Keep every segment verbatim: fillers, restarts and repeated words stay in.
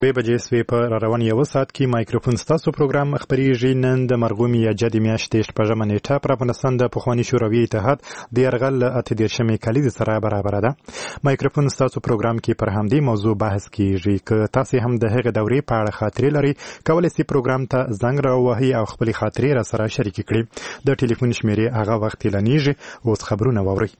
دوه بجې سوې په راروان یو ساعت کې مایکروفون ستاسو پروګرام خبرېږي. نن د مرغومي یا جدي میاشتې شپږمه نیټه پر افغانستان د پخواني شوروي اتحاد د یرغل له اته دېرشمې کلیزې سره برابره ده. مایکروفون ستاسو پروګرام کې پر همدې موضوع بحث کیږي. که تاسې هم د هغې دورې په اړه خاطرې لرئ، کولی سئ پروګرام ته زنګ راووهئ او خپلې خاطرې را سره شریکې کړئ. د ټلیفون شمیرې هغه وخت اعلانېږي. اوس خبرونه واورئ.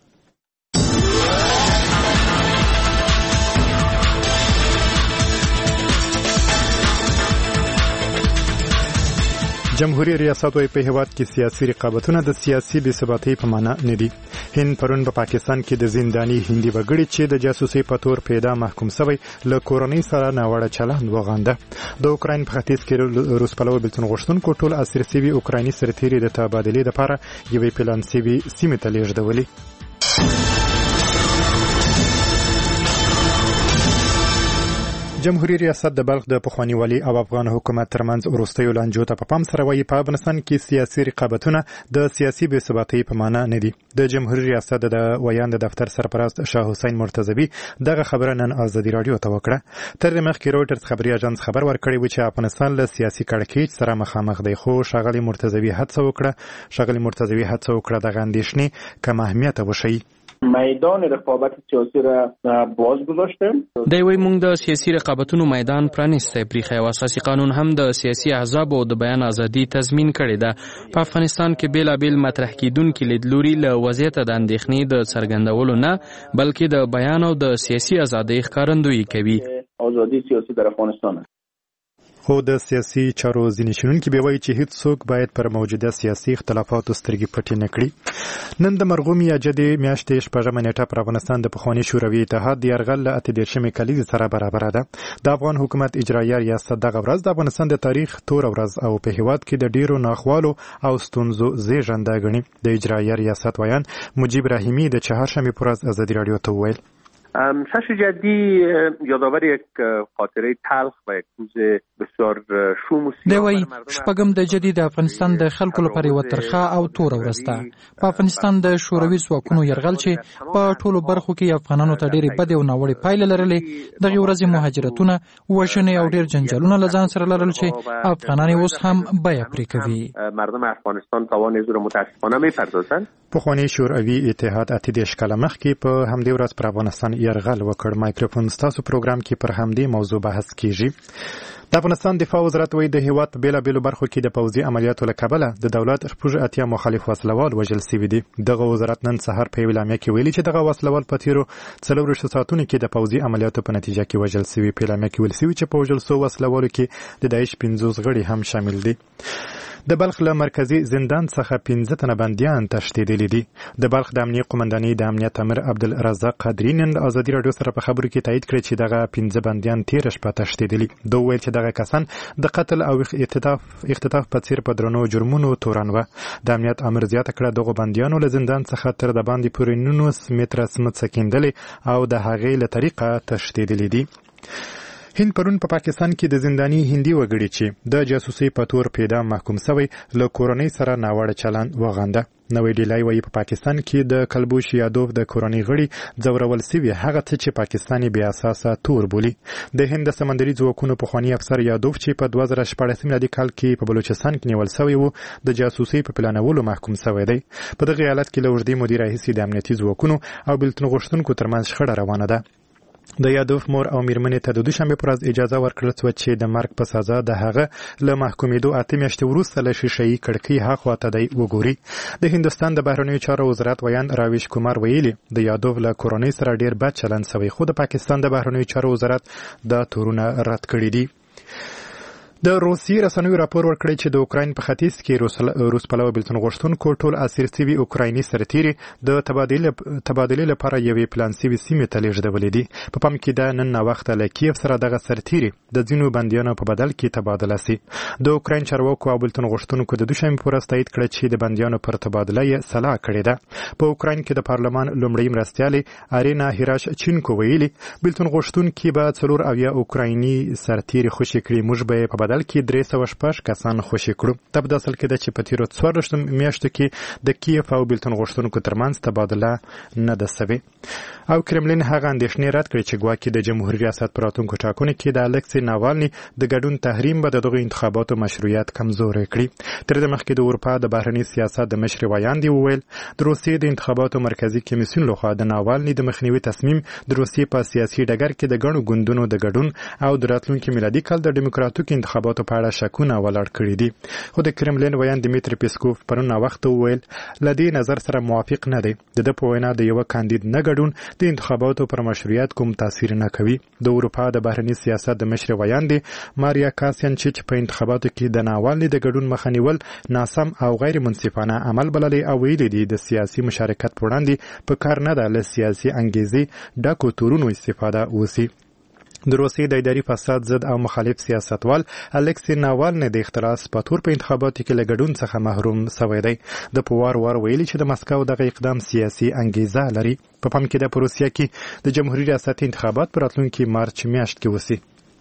جمهوریت ریاست وايي په هیواد کې سیاسي رقابتونه د سیاسي بې ثباتۍ په معنا نه دي. هند پرون په پاکستان کې د زنداني هندي وګړي چې د جاسوسۍ په تور پیدا محکوم شوی له کورنۍ سره ناوړه چلند وغانده. د اوکراین په ختیځ کې روس پلوه بېلتون غوښتونکو ټول اسیر شوي اوکرایني سرتیري د تبادلې لپاره یوې پلان شوي سیمې ته لېږدولي. جمهوریت ریاست د بلخ د پخواني والي او افغان حکومت ترمنځ وروستیو لانجو ته په پام سره وایي په افغانستان کې سیاسي رقابتونه د سیاسي بې ثباتۍ په معنا نه دي. د جمهوریت ریاست د ویان د دفتر سرپرست شاه حسین مرتضوي دغه خبره نن ازادي راډیو ته وکړه. تر دې مخکې رویټرز خبري اژانس خبر ورکړی و چې افغانستان له سیاسي کړکېچ سره مخامخ دی، خو ښاغلي مرتضوي هڅه وکړه ښاغلي مرتضوي هڅه وکړه دغه اندېښنې کم اهمیته وښیي. میدان رقابت سیاسی را باز گذاشتیم. دی وی موږ د سیاسي رقابتونو میدان پرانیستی پریښی او اساسي قانون هم د سیاسي احزابو د بیان ازادي تضمین کړې ده. په افغانستان کې بیلابیل مطرح کیدونکي لیدلوري له وضعیته د اندېښنې د څرګندولو نه بلکې د بیان او د سیاسي ازادۍ ښکارندویي کوي. ازادي سیاسي در افغانستان خو د سیاسي چارو ځینې شنونکي به وایي چې هیڅوک باید پر موجوده سیاسي اختلافاتو سترګې پټې نه کړي. نن د مرغومي یا جدي میاشتې شپږمه نیټه پر افغانستان د پخواني شوروي اتحاد د یرغل له اته دېرشمې کلیزې سره برابره ده. د افغان حکومت اجرایه ریاست دغه ورځ د افغانستان د تاریخ توره ورځ او په هیواد کې د ډیرو ناخوالو او ستونزو زیږنده ګڼي. د اجرایه ریاست ویان مجیب رحیمی د چهارشنبه پر ورځ ازادي راډیو ته وویل شش جدی یادآور یک خاطره تلخ و یک روز بسیار شوم و سیاه. دوی شپږم د جدي د افغانستان د خلکو لپاره یو ترخه او تور ورځ ده. په افغانستان د شوروي ځواکونو یرغل چې په ټولو برخو کې افغانانو ته ډېرې بدې او ناوړې پایلې لرلې، دغه ورځې مهاجرتونه، وژنې او ډېر جنجالونه له ځان سره لرل چې افغانان اوس هم بیه پرې کوي. مردم افغانستان توان زور متاسفانه می‌پردازند. پخواني شوروي اتحاد اته دېرش کاله مخکې په همدې ورځ پر افغانستان یرغل وکړ. مایکروفون ستاسو پروګرام کې پر همدې موضوع بحث کیږي. د افغانستان دفاع وزارت وایي د هیواد په بیلابیلو برخو کې د پوځي عملیاتو له کبله د دولت شپږ اتیا مخالف وسلوال وژل شوي دي. دغه وزارت نن سهار په یوه اعلامیه کې ویلي چې دغه وسلوال په تیرو څلورویشتو ساعتونو کې د پوځي عملیاتو په نتیجه کې وژل شوي. په اعلامیه کې ویل شوي چې په وژل شوو وسلوالو کې د داعش پنځوس غړي هم شامل دي. د بلخ له مرکزي زندان څخه پنځه تنه بندیان تښتېدلي دي. د بلخ د امنیه قومندانۍ د امنیت امر عبدالرزاق قادري نن ازادي راډیو سره په خبرو کې تایید کړی چې دغه پنځه بندیان تېره شپه تښتېدلي. دوی ویل چې دغه کسان د قتل او اختطاف اختطاف په څېر په درنو جرمونو تورن وه. د امنیت امر زیاته کړه دغو بندیانو له زندان څخه تر د باندې پورې نولس متره سمڅه کیندلې او د هغې له طریقه تښتېدلي دي. هند پرون په پا پاکستان کې د زنداني هندي وګړي چې د جاسوسۍ په تور پیدا محکوم شوی له کورنۍ سره ناوړه چلند وغانده. نوې ډیلای وایي په پاکستان کې د کلبوش یادوف د کورنۍ غړي ځورول شوي هغه څه چې پاکستاني بې اساسه تور بولي. د هند د سمندري ځواکونو پخواني افسر یادوف چې په دوه زره شپاړسم میلادي کال کې په بلوچستان کې نیول شوی و د جاسوسۍ په پلانولو محکوم شوی دی. په دغه حالت کې له اوږدې مودې راهیسې د امنیتي ځواکونو او بېلتون غوښتونکو ترمنځ شخړه روانه ده. د یادوف مور او میرمنې ته د دوشنبې پر ورځ اجازه ورکړل شوه چې د مرګ په سزا د هغه له محکومېدو اته میاشتې وروسته له شیشهیي کړکۍ هاخوا ته دی وګوري. د هندوستان د بهرنیو چارو وزارت ویان راویش کومار ویلي د یادوف له کورنۍ سره ډېر بد چلند شوی، خو د پاکستان د بهرنیو چارو وزارت دا تورونه رد کړي دي. د روسیې رسنیو راپور ورکړی چې د اوکراین په ختیځ کې روس پلوه بېلتون غوښتونکو ټول اسیر شوي اوکرایني سرتیري د تبادلې لپاره یوې پلان شوي سیمې ته لېږدولي دي. په پام کې ده نن ناوخته له کیف سره دغه سرتیري د ځینو بندیانو په بدل کې تبادله شي. د اوکراین چارواکو او بېلتون غوښتونکو د دوشنبې په ورځ تایید کړه چې د بندیانو پر تبادله یې سلا کړې ده. په اوکراین کې د پارلمان لومړی مرستیالې ارینا هیراشچینکو ویلي بېلتون غوښتونکي به څلور اویا اوکرایني سرتیري خوشي کړي، موږ به یې په مبادل کې درې سوه شپږ کسان خوشي کړو. ته په اصل کې د چې په تیرو څوارلسم میاشتو کې د کیف او بیلتون غوښتونکو ترمنځ تبادله نه ده سوې. او کرملین هغه اندېښنې رد کړې چې ګواکې د جمهوریت ریاست په راتلونکو ټاکنو کې د الکسي ناوالني د ګډون تحریم به د دغو انتخاباتو مشروعیت کمزوری کړي. تر دې مخکې د اروپا د بهرني سیاست د مشر ویاندې وویل د روسیې د انتخاباتو مرکزي کمیسیون لخوا د ناوالني د مخنیوي تصمیم د روسیې په سیاسي ډګر کې د ګڼو ګوندونو د ګډون او د راتلونکي میلادي کال د ډیموکراتیک انتخاباتو په اړه شکونه ولاړ کړي دي. خو د کرملین ویاند دمیتری پیسکوف پرون وخت وویل له دې نظر سره موافق نه دی. د ده په وینا د یو کاندید نه ګډون د انتخاباتو پر مشروعیت کوم تاثیر نه کوي. د اروپا د بهرني سیاست د مشر ویاندې ماریا کاسینچیچ په انتخاباتو کې د ناوالني د ګډون مخه نیول ناسم او غیر منصفانه عمل بللی او ویلي دي د سیاسي مشارکت په وړاندې په کار نه ده له سیاسي انګیزې ډکو تورونو استفاده وسی. د روسیې د اداري فساد ضد او مخالف سیاستوال الکسی ناوالني د اختلاس په تور په انتخاباتو کې له ګډون څخه محروم شوی دی. د پوار وار ویلي چې د مسکو دغه اقدام سیاسي انګیزه لري. په پام کې د روسیې کې د جمهوریت ریاست انتخابات پر راتلونکي مارچ میاشت کې وسی.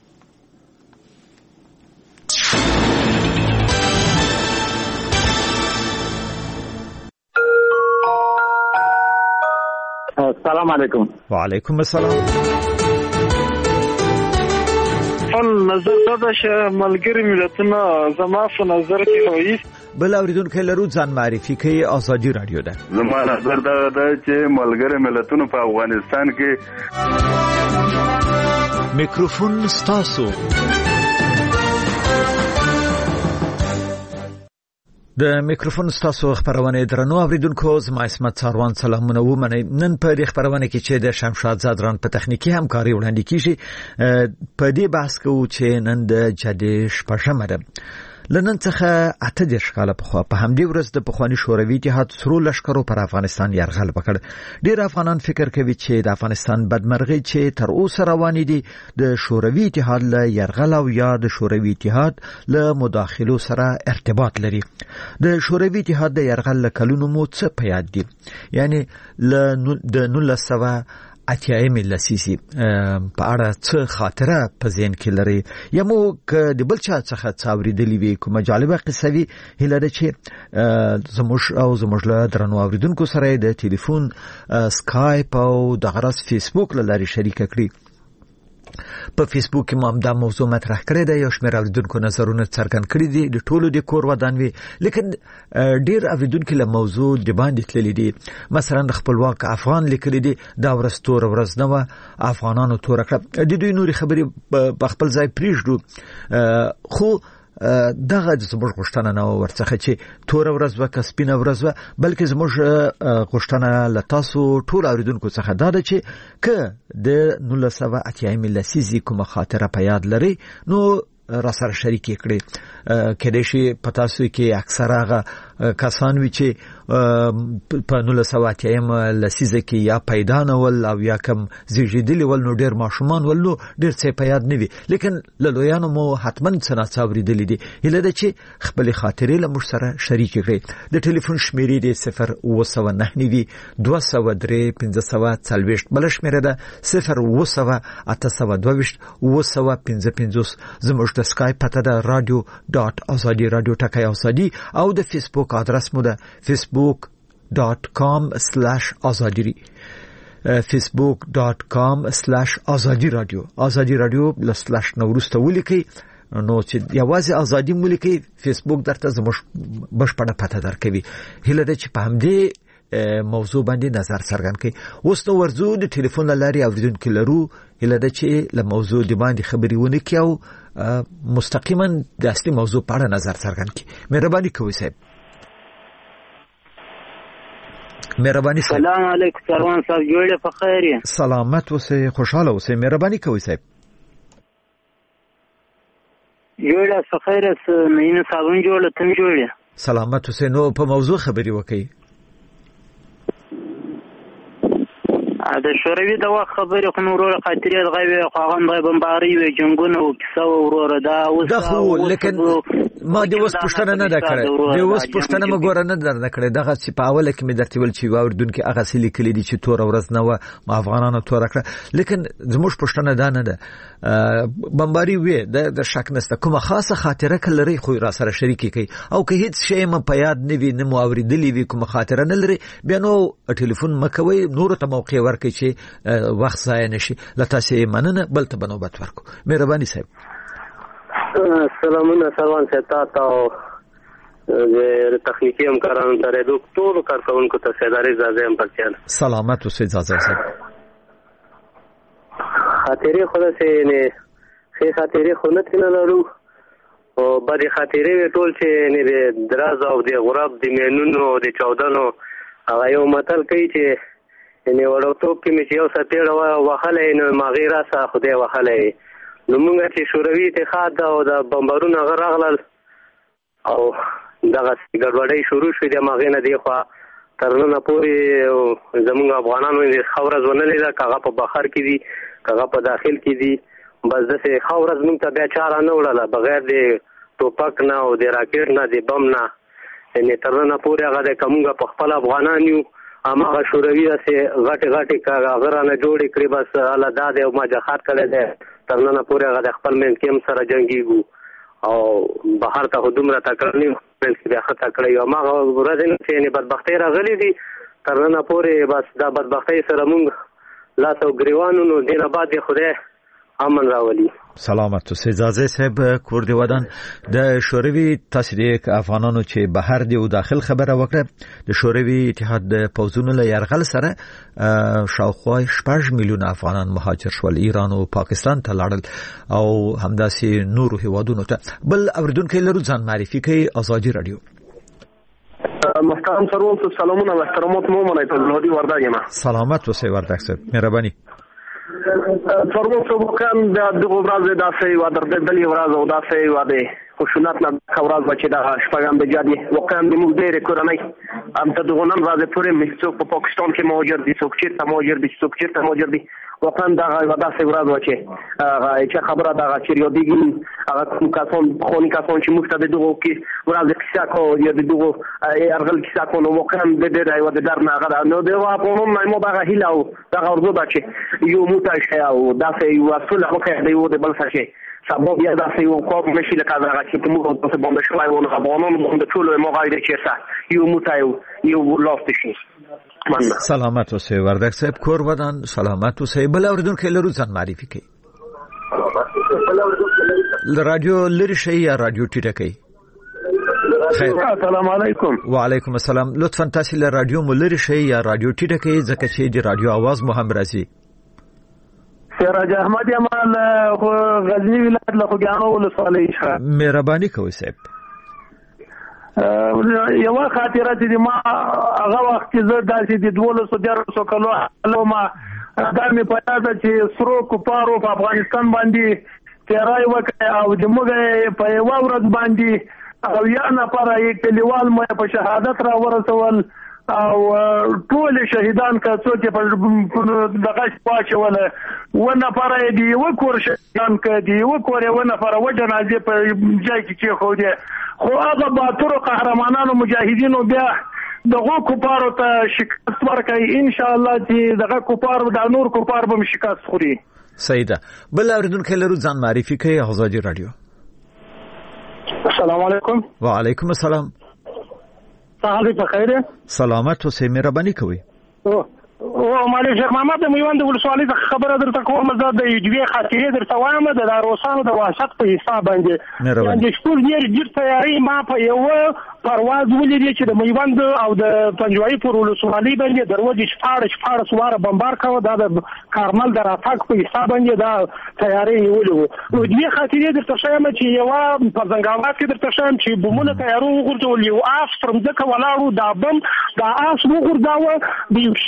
السلام علیکم. وعلیکم السلام. خپل نظر دا چې ملګری ملتونه زما په نظر کې هوایي بل اوریدونکو لرو ځان معرفي کوي. ازادي رادیو ده. زما نظر دا ده چې ملګری ملتونه په افغانستان کې میکروفون ستاسو. د میکروفون ستاسو خبرونه درنو اوریدونکو زما اسمت څاروان سلامونه ومنئ. نن په دې خبرونه کې چې د شمشاد زادران په تخنیکی همکاري وړاندې کیږي په دې بحث کوو چې نن د جدي شپږمه ده. لنن څخه اته دیرش کاله پخوا په همدې ورځ د پخوانی شوروي اتحاد سرو لشکرو پر افغانستان یرغل وکړ. ډیر افغانان فکر کوي چې د افغانستان بدمرغي چې تر اوسه روانې دي د شوروي اتحاد له یرغل او یا د شوروي اتحاد له مداخلو سره ارتباط لري. د شوروي اتحاد د یرغل له کلونو مو څه په یاد دي؟ یعنی له د نولس سوه اتیایم لسیسی په اړه څه خاطره په ذهن کې لري یا مو ک د بل چا څخه څاوریدلې وي کومه جالبه قصه وي هله ده چې زموږ او زموږ له درنو اوریدونکو سره د ټلیفون سکایپ او د غرس فیسبوک له لارې شریک کړي. په فیسبوک کې مو دا موضوع مطرح کړی دی. یو شمېر اوریدونکو نظرونه څرګند کړي دي د ټولو د کور ودان وي لیکن ډیر اوریدونکو له موضوع د باندې تللی دي. مثلا خپلواک افغان لیکلي دي دا ورځ تور ورځ نه و افغانانو تور کړه. د دوی نوري خبرې په خپل ځای پریږدو خو دغه زموږ غوښتنه نه ورڅخه چې تور ورځ و کسبینه ورځ و بلکې زموږ غوښتنه له تاسو ټول اوریدونکو څخه دا ده چې که د نولس سوه اتیایم لسیزې کومه خاطره په یاد لري نو را سره شریک کړي. کله چې په تاسو کې اکثر هغه کسان وی چې په نولس سوه اتیایم لسیزه کې یا پیدا نه ول او یا کم زیږیدلی ول نو ډیر ماشومان ول نو ډیر څه په یاد نه وي لیکن له لویانو مو حتما څه ناڅاوریدلې دي. هله ده چې خپل خاطرې له موږ سره شریک کړي. د ټلیفون شمیرې د صفر اوه سوه نهه نوي دوه سوه درې پنځه سوه څلوېښت بل شمیره ده صفر اوه سوه اته سوه دوه ویشت اوه سوه پنځه پنځوس. زموږ د سکایپ پته ده رادیو ډاټ ازادي رادیو ټکی ازادي او د فیسبوک آدرس مو ده فیسبوک ډاټ کام سلاش ازادي فیسبوک ډاټ کام سلاش ازادي رادیو. ازادي رادیو لسلاش نو ورسته ولیکي نو چې یوازې ازادي ملکی فیسبوک درته زموږ بشپړه پته درکوي. هله ده چې په همدې موضوع باندې نظر څرګند کړي. اوس نو ورځو د ټلیفون لاري اوریدونکو لرو هله ده چې له موضوع دی باندې خبري ونه کیو مستقیما د اصلي موضوع په اړه نظر څرګند کړي. مهرباني کوئ صاحب. مهرباني صاحب. سلام علیکم سروان صاحب جوړه په خیر یې. سلامت اوسئ خوشاله اوسئ. مهرباني کوئ صاحب. جوړه په خیر اوسئ. مینه صابون جوړه تم جوړه. سلامت اوسئ. نو په موضوع خبري وکړئ. د شوروي د وخت خبرې خو نور خاطرې غوي خواغان د بمباري وي جنگونه او کیسه وروره دا اوس دا خو لیکن ما د اوس پښتنه نه ده کړې د اوس پښتنه مګور نه درنه کړې دغه چې په اوله کې مې درته ویل چې واوردونکو هغه سلی کلی دي چې تور ورځ نه و ما افغانانو تور کړ لیکن زموږ پښتنه ده نه ده بمباري وې د شک نسته کومه خاصه خاطره کلري خو را سره شریکي کوي او که هیڅ شی م په یاد نه وي نه مو اوریدلې وي کومه خاطره نه لري بیا نو ټلیفون مکوي نور ته موقع ورکړي چې وخت ضایع نشي لته سي مننه بل ته بنوبت ورکو مهرباني صاحب سلامونه سلام ستا ته د تخنیکی همکارانو سره د ټول کارکونکو ته سیداري زازه هم پکې سلامت اوسئ زازه صاحب خاطرې خو دې نه خې خاطرې خو نه تنه لرو او بعد خاطرې ټول چې نه د دراز او د غراب د مینونو د چودنو هغه یو متل کوي چې نه ورته کې مې یو ساتېړه وهلې نو ما غیره سا خدای وهلې نو موږ چې شوروي اتحاد او د بمبارونو غراغلل او دغه ګډوډۍ شروع شوه د ماغې نه دی خو ترنه پورې زموږ افغانانو د خاورز ونلې دا کاغه په بخار کې دي کاغه په داخل کې دي بس د څه خاورز موږ ته بیا چاره نه وړله بغیر د ټوپک نه او د راکټ نه د بم نه یعنی ترنه پورې هغه د کومه په خپل افغانان یو امغه شوروي سه غټ غټ کاغه رانه جوړې کړې بس الله داد او ما جهاد کړل دي ترنه پورې هغه د خپل من کې سره جنگيږي او بهر ته دومره تکرنی بیا خطا کړی او ما ورځ نه چې بدبختی راغلي دي ترنه پورې بس دا بدبختی سره مونږ لا تو ګریوانو نو دینه بعد خدای امن راولي سلامت تو سزازه صاحب کورد ودان د شوروي تصدیق افغانانو چې بهر دی او داخل خبره وکړه د شوروي اتحاد د پوزونو له يرغل سره شاوخوا شپږ میلیون افغانان مهاجر شول ایران او پاکستان ته لاړل او همداسې نورو هیوادونو ته بل اوردونکو لرو ځان معرفي کوي ازادي رادیو محترم سروال سلامونه و احترامات مو منای تزلادی وردگ ما سلامت و سی وردگ صاحب مهربانی سروال سو واقعا د دغه ورځ داسې و در دلی ورځ او داسې و د خشونت نه کورز بچی د شپږم د جادي واقعا د موږ ډېر کورنۍ ام ته دغه نن ورځ پورې مستوک په پاکستان کې مهاجر دي څوک چې مهاجر دي څوک چې مهاجر دي واقعا دا و داسې ورځ و چې هغه چې خبره دا چې یو دیګ هغه کوم کسان خونی کسان چې موږ ته دغه کې ورځ کیسه کو یا دغه ارغل کیسه کو نو واقعا د دې و د درنه هغه نو د واقعا مې دا هیله او دا ورځو دا چې یو موټا او داسې یو اصل هغه دی و د بل څه سبب یا داسې یو کوم نشي لکه دا چې موږ په باندې شوای و نه غوونو موږ د ټول مو غاړي چې څه یو موټا یو لاست شي سلامت اوسئ وردک صاحب کور ودان سلامت اوسئ بل اوردونکو لرو ځان معرفي کوي رادیو لری شي یا رادیو ټیټه کوي خیر السلام علیکم وعلیکم السلام لطفا تاسو له رادیو ملری شي یا رادیو ټیټه کوي ځکه چې د رادیو आवाज مو هم راځي سراج احمد یمال غزنی ولایت له خوګانو ولسوالۍ ښه مهرباني کوئ صاحب یو خاطره چې ما هغه وخت چې زه داسې د دولسو دیارلسو کلو لو ما دا مې په یاد چې سرو کفارو په افغانستان باندې تیرای وکړ او د موږ په یو ورځ باندې او یا نفر یې کلیوال مې په شهادت را ورسول او ټول شهیدان کا څوک په دغه پاچوله و نفر دی و کور شهیدان کا دی و کور و نفر و جنازه په ځای کې چې خو دی خو هغه باتور قهرمانانو مجاهدینو بیا دغه کوپارو ته شکست ورکړي ان شاء الله چې دغه کوپار د نور کوپار به شکست خوري سیده بل اوردونکو لرو ځان معرفي کوي آزادي رادیو السلام علیکم وعلیکم السلام صحابي په خیره سلامت اوسئ مهرباني کوئ او او مالک شیخ محمد میوند ولسوالۍ خبره درته کوم زه د یوې خاطرې درته وایم د روسانو د وحشت په حساب باندې د شپږ ډیر ډیر تیاری ما په یو پرواز ولیدې چې د میوند او د پنجوایي پر ولسوالۍ باندې دروازې شپاړ شپاړ سواره بمبار کاوه دا د کارمل د راتګ په حساب باندې دا تیاری ولو نو دې خاطرې درته شایم چې یو په زنګاوات کې درته شایم چې بمونه تیارو وګورځول یو اف ترمځکه ولاړو دا بم دا اس وګورځاوه د شوشخان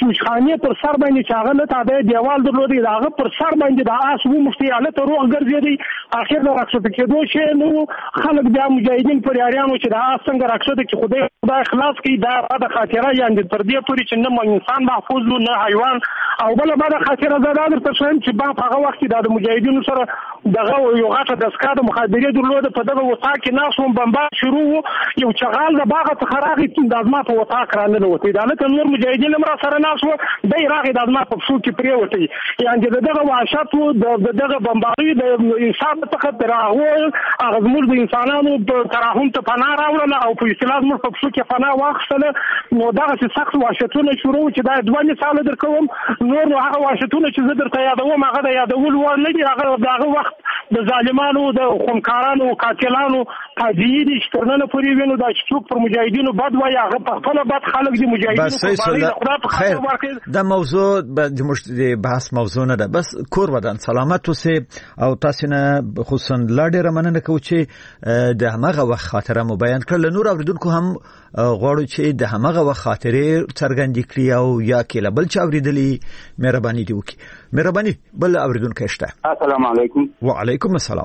خانه پر سر باندې چاغه نه تابع دیوال درلودي داغه پر سر باندې د آس وو مفتي اله ته روغ ګرځېدي اخر د راکښته کېدو شي نو خلک بیا مجاهدین پر یاریانو چې د آس څنګه راکښته کې خدای خدای خلاص کړي دا د خاطره یاندې تر دې پورې چې نه انسان محفوظ و نه حیوان او بل بعد خاطره زړه در ته شوم چې با هغه وخت د مجاهدینو سره دغه یو غټه دسکا د مخابرې درلوده په دغه وطا کې ناسوم بمبار شروع یو چغال د باغ څخه راغی د ازما په وطا کرانه وتی دا لکه نور مجاهدین هم را سره ناسو دای راغی د ازما په شو کې پرې وتی یعنی دغه وحشت د دغه بمباري د انسان څخه تراهو هغه زموږ د انسانانو په تراهم ته پناه راوړل او په اصطلاح موږ په شو کې پناه واخیستل نو دغه څه سخت وحشتونه شروع چې دا دوه مثال درکوم نور نو هغه وحشتونه چې زه درته یادوم هغه د یادول و نه دي هغه دغه وخت د ظالمانو د خونکارانو او قاتلانو قاضي دي چې ترنه پورې وینو دا چې پر مجاهدینو بد وایي هغه په خپل بد خلک دي مجاهدینو په خیر د موضوع د مشت بحث موضوع نه ده بس کور ودان سلامت اوسه او تاسو نه خصوصا لاډه مننه کوم چې د هغه وخت خاطره مو بیان کړل نور اوریدونکو هم غواړو چې د هغه وخت خاطره څرګند کړي او یا کې لبل چا اوریدلی مهرباني دی وکي مهرباني بل اوریدونکو شته السلام علیکم وعلیکم السلام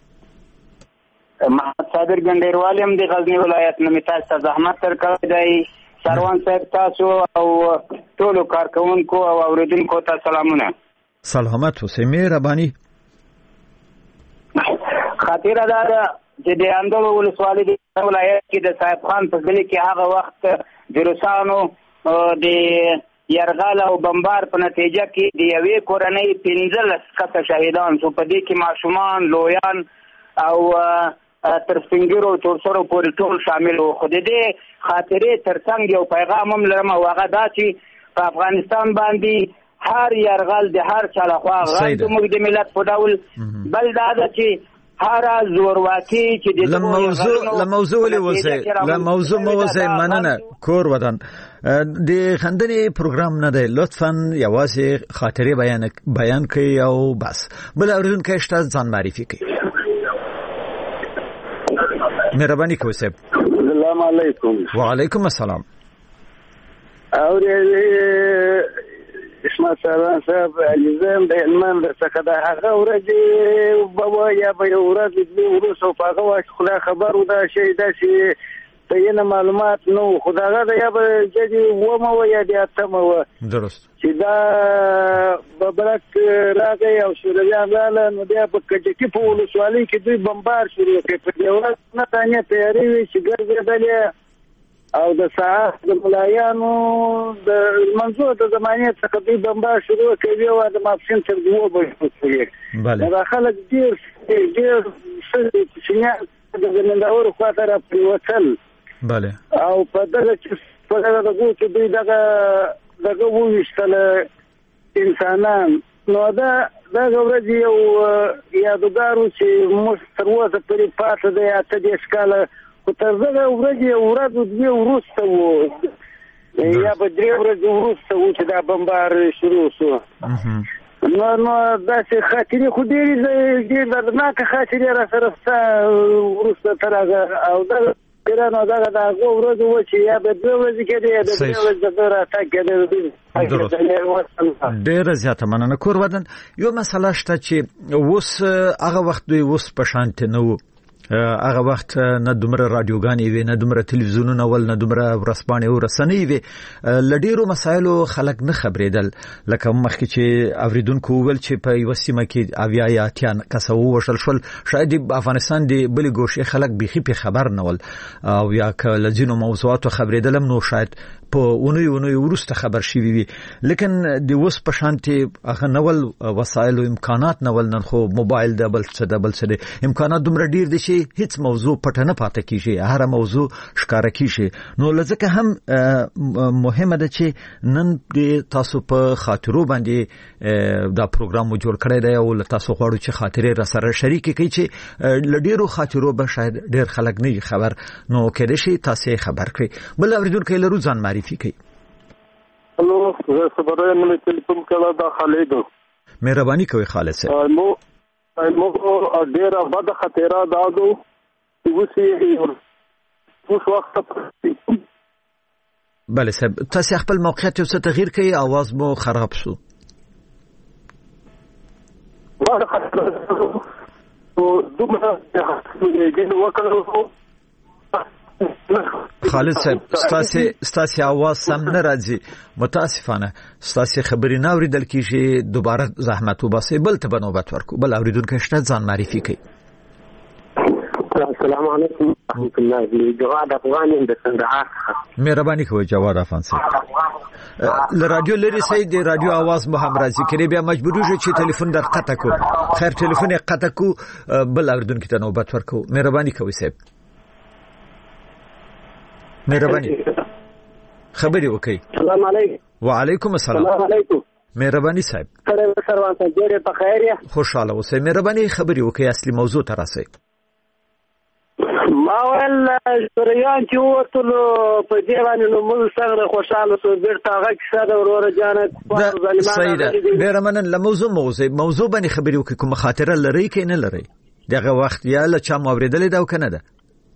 محمد صابر ګندیروالم د غزنی ولایت نه میتاج ته زحمت تر کړی دی سروان صاحب تاسو او ټول کارکونکو او اوریدونکو ته سلامونه سلامت اوسئ مهرباني خاطره دا چې د اندو ولسوالۍ د ولایت کې د صاحب خان په ځل کې هغه وخت د روسانو د یرغل او بمبار په نتیجه کې د یوې کورنۍ پنځلس کسه شهیدان شو په دې کې ماشومان لویان او تر سپینګیرو تر سره پورې ټول شامل وو خو د دې خاطرې ترڅنګ یو پیغام هم لرم او هغه دا چې په افغانستان باندې هر یرغل د هر چا لخوا غږ موږ د ملت په ډول بل دا چې هر زورواکي چې د موضوع له موضوع له وسه له موضوع موضوع مننه کور ودان د خندنې پروګرام نه دی لطفاً یوازې خاطرې بیان بیان کړئ او بس بل اوریدونکو شته ځان معرفي کړئ مهرباني کوئ صاحب السلام علیکم وعلیکم السلام اور اسماعیل سروان صاحب عزیزم د هلمند څخه د هغه ورځې بابا یا به ورځ د ورسو په هغه وخت خدای خبر و دا شي داسې ته معلومات نو خدای دا یا به چې و مو یا د اتمه و درست چې دا ببرک راغی او شورویان رااله نو بیا په کټکی په ولسوالۍ کې دوی بمبار شروع کړ په یو ورځ نه تانه تیاری وي چې ګرځېدل او د ساعت د ملایانو د منځو د زمانه څخه دوی بمبار شروع کوي او د ماپسین تر دوه بجې بله دا خلک ډیر ډیر چې د زمینداورو خواته را پریوتل بله او په دغه چې په دغه کې دوی دغه دغه وویشتل انسانان نو دا دا ورځ یو یادګار چې موږ تر اوسه پرې پاتې دی اته دېرش کاله خو تر دغه ورځې یو ورځ دوې وروسته وو یا به درې ورځې وروسته وو چې دا بمبار شروع شو نو نو داسې خاطرې خو ډېرې ډېر دردناکه خاطرې را سره شته وروسته تر هغه او دغه نو دغه د هغو ورځو وو چې یا به دوه ورځې کېدې یا د درې ورځې د ده راتګ کېده ډېره زیاته مننه کور ودان یو مسله شته چې اوس هغه وخت دوی اوس په شانتې نه وو هغه وخت نه دومره رادیوګانې وي نه دومره تلویزیونونه ول نه دومره ورځپاڼې او رسنۍ وي له ډېرو مسایلو خلک نه خبرېدل لکه مخکې چې اوریدونکو وویل چې په یوه سیمه کې اویا یا اتیا کسه ووژل شول شاید د افغانستان د بلې ګوشې خلک بیخي پې خبر نه ول او یا که له ځینو موضوعاتو خبرېدل هم نو شاید په اونۍ اونۍ وروسته خبر شوي وي لیکن د اوس په شانتې هغه نول وسایلو امکانات نول نن خو موبایل د بل څه د بل څه د امکانات دومره ډېر دي چې هیڅ موضوع پټه نه پاتې کیږي هر موضوع ښکاره کیږي نو لځکه هم مهمه ده چې نن د تاسو په خاطرو باندې دا پروګرام مو جوړ کړی دی او تاسو غواړو چې خاطرې را سره شریک کړئ چې ل ډیرو خاطرو به شاید ډیر خلک نه خبر نو کېدای شي تاسو خبر کړئ بل اوریدونکو لرو ځان معرفي کړئ الو زه صبره نن ټلیفون کړه دا خالد مهرباني کوي خالد صاحب مو مو ډیر بد خطر دادو وسی اوس وخت بله صاحب تاسو خپل موقعیت یو څه تغییر کړئ आवाज مو خراب شو خالد صاحب ستاسو ستاسو आवाज سم نه راځي متاسفانه ستاسو خبرې نه اوریدل کیږي دوباره زحمت وباسئ بل ته بنوبت ورکو بل اوریدونکو شته ځان معرفي کړئ السلام علیکم ورحمۃ الله جواد افغان د کندهار مهرباني کوئ جواد افغان صاحب ل رادیو لري سي د رادیو आवाज مو هم راځي کړي بیا مجبور شو چې ټلیفون در قطع کو خیر ټلیفون یې قطع کو بل اوریدونکو ته نوبت ورکو مهرباني کوئ صاحب مهرباني خبري وکي السلام علیکم وعلیکم السلام السلام علیکم مهرباني صاحب سره سروان ته ډېر په خیر یا خوشاله اوسئ مهرباني خبري وکي اصلي موضوع ته راسئ ما ول شریان چې ورته په دې باندې نو موږ څنګه خوشاله سو بیرته هغه کیسه د ورور جان ظالمانه ډېر منن له موضوع موضوع موضوع باندې خبري وکي کوم خاطره لري کې نه لري دغه وخت یا له چا موریدل دا کنه ده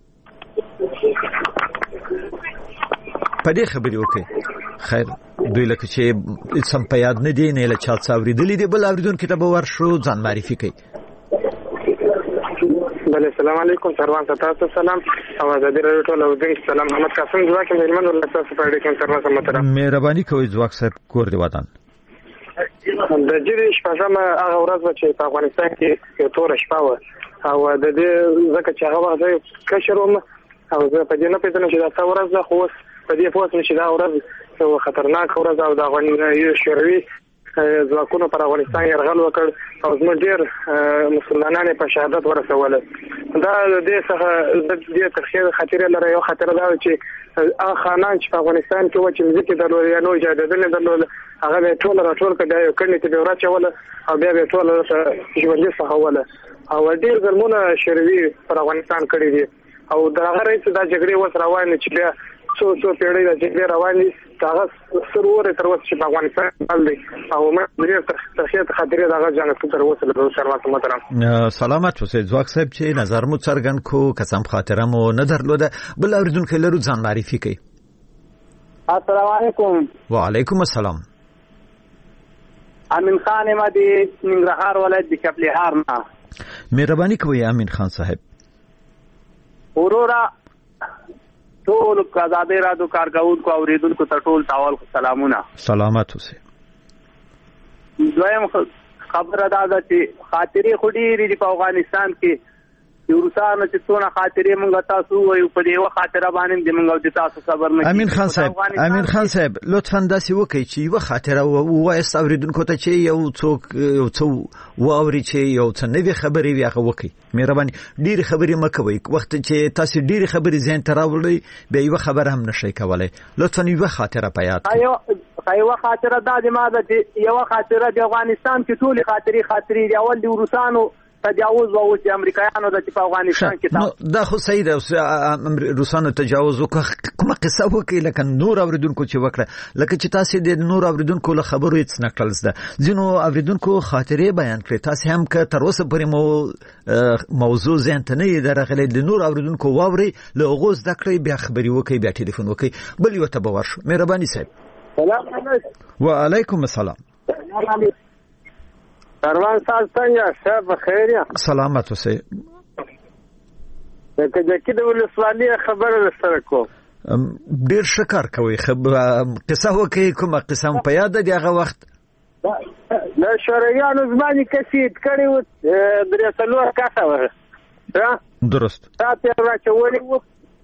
پدې خبري وکي خیر دوی لکه چې سم په یاد نه دی نه له چا څاوریدل دي بل اوریدون کتاب ورشو ځان معرفي کوي بله السلام علیکم سروان تاسو سلام او د دې ټول اودین سلام محمد قاسم ځواک مېرمن الله تاسو په دې کې تر څو متره مهرباني کوئ ځواک صاحب کور دی وطن د دې شپږم هغه ورځ چې په افغانستان کې یو تور شپه و او د دې ځکه چې هغه وخت کشروم او زه په دې نه پېژنم چې دا ورځ خو په دې پوه چې دا ورځ یو خطرناک ورځ او د افغانستان شوروي ځواکونو پر افغانستان یرغل وکړ او زموږ ډېر مسلمانان په شهادت ورسول دا د دې څخه د دې تخیل خطر لري یو خطر دا چې هغه خانان چې په افغانستان کې و چې ځکه درلود یا نو اجازه درلود هغه ټول راټول کړي یو کړي چې ورچول او بیا به ټول ژوندۍ څخه او ډېر ظلمونه شوروي پر افغانستان کړی دي او دا هغه رئیس دا جګړې وس روانه چې بیا څو څو پیړۍ د جګړې روانې هغه سرور تر اوسه چې په افغانستان باندې او موږ تخیل خاطرې دا هغه جنګ تر اوسه له شروعات محترم سلامت اوسئ ځواک صاحب چې نظر مو څرګند کو قسم خاطره مو نه درلوده بل اوریدونکو لرو ځان معرفي کوي السلام علیکم وعلیکم السلام امین خان مدي ننګرهار ولایت د کپلهار نه مهرباني کوئ امین خان صاحب اورورا ټول آزادې رادیو کارکونکو اوریدونکو ته ټول تاول سلامونه سلامت اوسئ دویم خبره دا ده چې خاطرې خو ډېرې په افغانستان کې روسانو چې څونه خاطرې مونږ تاسو وایو په دې وخت خاطره باندې د مونږ د تاسو خبر نه امین خان صاحب امین خان صاحب لطفا داسې وکړئ چې یو خاطره وایست اوریدونکو ته چې یو څوک یو څو واوري چې یو څه نوې خبرې وي هغه وکړئ مهرباني ډېرې خبرې مه کوئ وخت چې تاسو ډېرې خبرې ذهن ته راوړئ بیا یوه خبره هم نشئ کولی لطفا یوه خاطره په یاد کړئ یوه خاطره دا د ما ده چې یوه خاطره د افغانستان کې ټولې خاطرې خاطرې دي اول د روسانو تجاوز و چې امریکایانو د په افغانستان کې دا خو صحیح ده روسانو تجاوز وکړه کومه قصه وکړي لکه نور اوریدونکو چې وکړه لکه چې تاسو د نور اوریدونکو له خبرو هیڅ نه کړل زده ځینو اوریدونکو خاطرې بیان کړې تاسو هم که تر اوسه پورې مو موضوع ذهن ته نه یې درغلي د نور اوریدونکو واوري له هغو زده کړئ بیا خبرې وکړئ بیا ټلیفون وکړئ بل یو ته به ورشو مهرباني صاحب سلام علیکم وعلیکم السلام سروان صاحب څنګه ښه بخیر یا سلامت اوسئ د کجکي د ولسوالۍ خبره سره کوم ډېر ښه کار کوئ قصه وکړئ کومه قصه مو په یاد ده هغه وخت د شورویانو زمانې کسید کړی و درې څلور کسه وه درست تاسو یې راچولي وو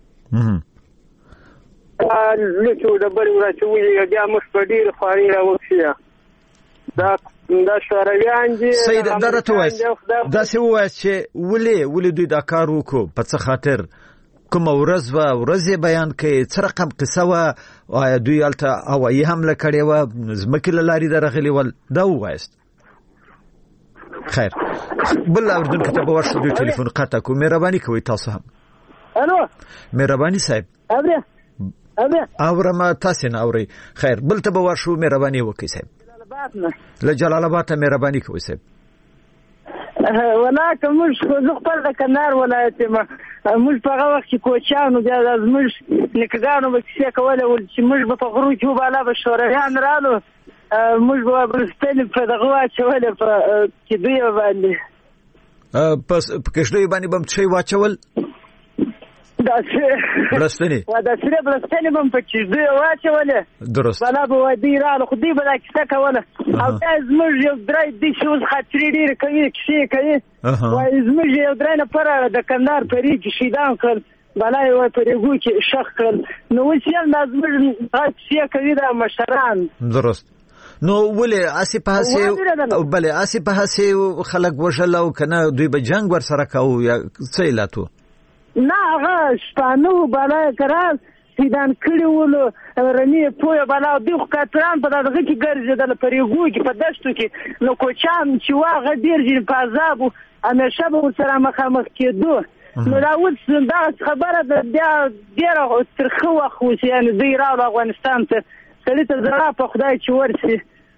لوڅو ډبرې وراچولي بیا موږ په ډېرې خوارۍ راوکښي دا دا شورویان دي سید دا راته وایست داسې ووایست چې ولې ولې دوی دا کار وکړو په څه خاطر کومه ورځ وه ورځ یې بیان کړئ څه رقم قصه وه آیا دوی هلته هوایي حمله کړې وه ځمکې له لارې درغلي ول دا ووایست خیر بل اوریدونکو ته به ورشو دوی ټلیفون قطع کړو مهرباني کوئ تاسو هم الو مهرباني صاحب اورې اورې اورم تاسې نه اورئ خیر بل ته به ورشو مهرباني وکړئ صاحب له جلال آباد ته مهرباني کوئ صاحب ولا که موږ خو زه خپل د کندهار ولایت یم موږ په هغه وخت کې کوچیانو بیا زموږ نیکهګانو به کیسې کولې ول چې موږ به په غرو کې وباله به شورویان رالو موږ به بلستنې په دغه واچولې په کیدیو باندې په کشتیو باندې به څه واچول داسې بلستنې داسې بلستنې به په کیدیو واچولې درست بالا به ودی رالو خو دوی به دا کیسه کوله او دا زموږ یو درې دي چې اوس خاطرې ډېرې کوي کیسې کوي وایي زموږ یو درې نفره د کندهار په ریګ کې شهیدان کړل بالا یې وایي په ریګو کې ښخ کړل نو اوس یې دا زموږ کیسې کوي دا مشران درست نو ولې اسی په هسې بلې اسی په هسې خلک وژل او کنه دوی به جنگ ورسره کوو یا څه علت و نه هغه شپانه و بالا یې کرال شهیدان کړي ولو رمې پویه بالا دوی خو کاتران په دغه کې ګرځېدل په ریګو کې په دشتو کې نو کوچیان چې وه هغه ډېر ځینې په عذاب و همیشه به ورسره مخامخ کېدو نو دا اوس دغسې خبره ده بیا ډېره ترخه وخت اوس یعنې دوی راغلو افغانستان ته سړي ته زړه په خدای چې ورسي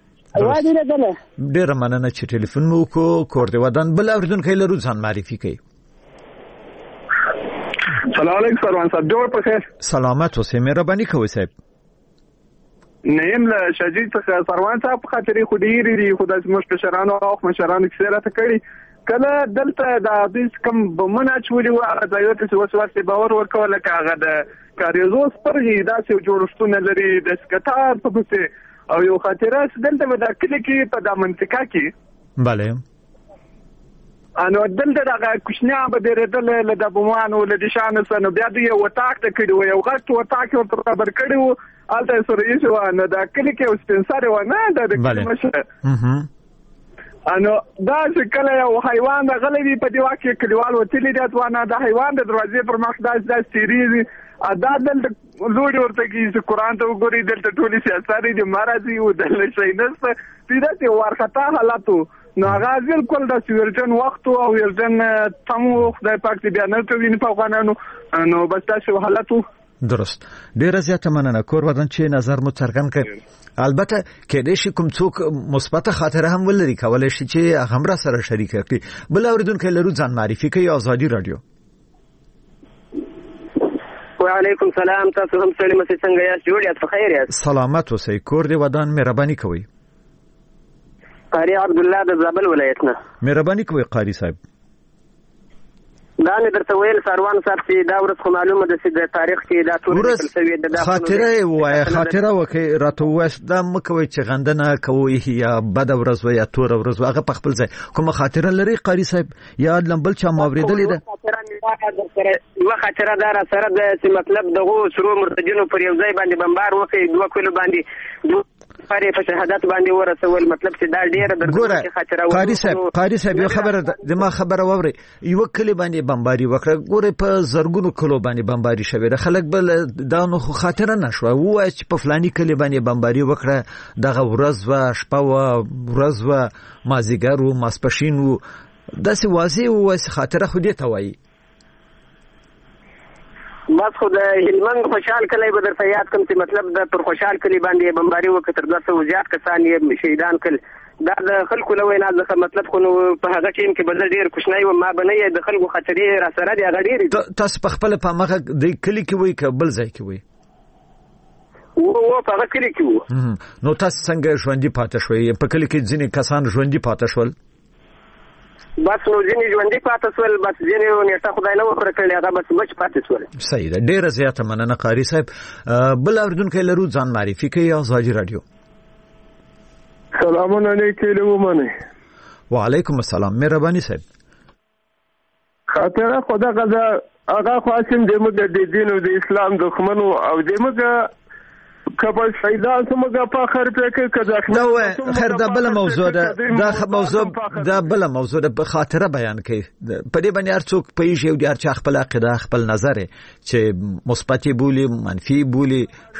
ډېره مننه چې ټلیفون مو وکړو کور دې ودان بل اورېدونکی لرو ځان معرفي کوي سلام علیکم سروان صاحب جوړ په خیر سلامت اوسئ مهرباني کوئ صاحب نیم له شجیع څخه سروان صاحب په خاطرې خو ډېرې دي خو داسې موږ مشرانو او مشرانو کیسې راته کړي کله دلته د دوی کوم بمونه اچولي وو هغه ځایونو ته چې اوس ورته باور ورکول لکه هغه د کاریزو سپرغې داسې جوړښتونه لري د سکتار په پسې او یو خاطره دلته په دا کلی کې په دا منطقه کې بله انو دلته دغه کوچنیان به ډېرېدل له د بمانو له دشانو سره نو بیا دوی یو وطاق ته کړي وو یو غټ وطاق یې ورته برابر کړي وو هلته یې سره ایښي وه نو دا کلي کې یو سپین سرې وه نه دا د کلي مشره انو دا چې کله یو حیوان راغلی وي په دې وخت کې کلیوال وتلي دي ځوانه دا حیوان د دروازې پر مخ داسې داسې تېرېږي دا دلته لوړې ورته کېږي چې قرآن ته وګورئ دلته ټولې سیاسارې دي ما راځي و دلته شی نشته دوی داسې وارخطا حالت و نو هغه بالکل داسې ویرجن وخت و او ویرجن تم و خدای پاک دې بیا نه کوي په افغانانو نو بس داسې حالت و درست ډیره زیاته مننه کور ودان چې نظر مو څرګند کړ البته کېدې شي کوم څوک مثبت خاطره هم ولري کولای شي چې هغه را سره شریک کړي بل اوریدونکو لرو ځان معرفي کوي ازادي رادیو وعلیکم سلام تاسو هم سلام څنګه یاست جوړ یاست په خیر یاست سلامت اوسئ کور دې ودان مهرباني کوئ قاری عبد الله د زابل ولایت نه مهرباني کوئ قاری صاحب دا نه درته ویل سروان صاحب چې دا ورځ خو معلومه ده چې د تاریخ کې دا ټول فلسفي د خاطره وای خاطره وکي راته وایي دا مکوي چې غندنه کوي یا بد ورځ یا تور ورځ هغه په خپل ځای کوم خاطره لري قاری صاحب یا لمبل چا ماوریدلې ده یو خاطره دار سره د مطلب دغه سرو مرتجینو پر یو ځای باندې بمبار وکي دوه کلو باندې پاره په شهادت باندې ورسول مطلب چې دا ډیره درته خاطره و قاری صاحب قاری صاحب یو خبره د ما خبره ووري یو کلی باندې بمباری وکړه ګوره په زرګونو کلو باندې بمباری شوی د خلک بل دا نو خاطره نشو وای چې په فلاني کلی باندې بمباری وکړه دغه ورځ و شپه و ورځ و مازیګر و ماسپښین و داسې واضح و خاطره خو دې ته وایي بس خو د هلمند خوشحال کلی به درته یاد کوم چې مطلب د پر خوشحال کلی باندې بمباري وکړه تر دوه سوه زیات کسان یې شهیدان کړل دا د خلکو له وینا څخه مطلب خو نو په هغه ټیم کې بدل ډیر کوچنی و ما بنه د خلکو خاطرې را سره دی هغه ډیر تاسو په خپل په مخه د کلی کې وای کبل ځای کې وای او په هغه کلی کې وو نو تاسو څنګه ژوندۍ پاتې شوي په کلی کې ځینې کسان ژوندۍ پاتې شول بس نو ځینې ژوندۍ پاتې شول بس ځینې نیټه خدای نه ورکړي کړي هغه بس بچ پاتې شول صحیح ده ډیره زیاته مننه قاری صاحب بل اوریدونکو لرو ځان معرفي کوي ازادي رادیو سلام علیکم لومنه وعلیکم السلام مهرباني صاحب خاطره خدا غزا هغه خاصم دمو د دین او د اسلام دښمنو او دمو کبل شهیدان څنګه په خر په کې کځه نو خیر دا بل موضوع ده دا موضوع دا بل موضوع ده خاطره بیان کوي په دې باندې هر څوک پیږي او هر چا خپل عقیده خپل نظر چې مثبت بولی منفي بولی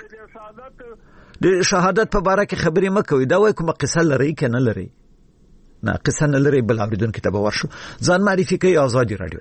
د شهادت په اړه کې خبرې مکوئ دا وایي کومه قصه لري کنه لري نه قصه نه لري بل اوریدونکو ته به ورشو ځان معرفي کوي ازادي رادیو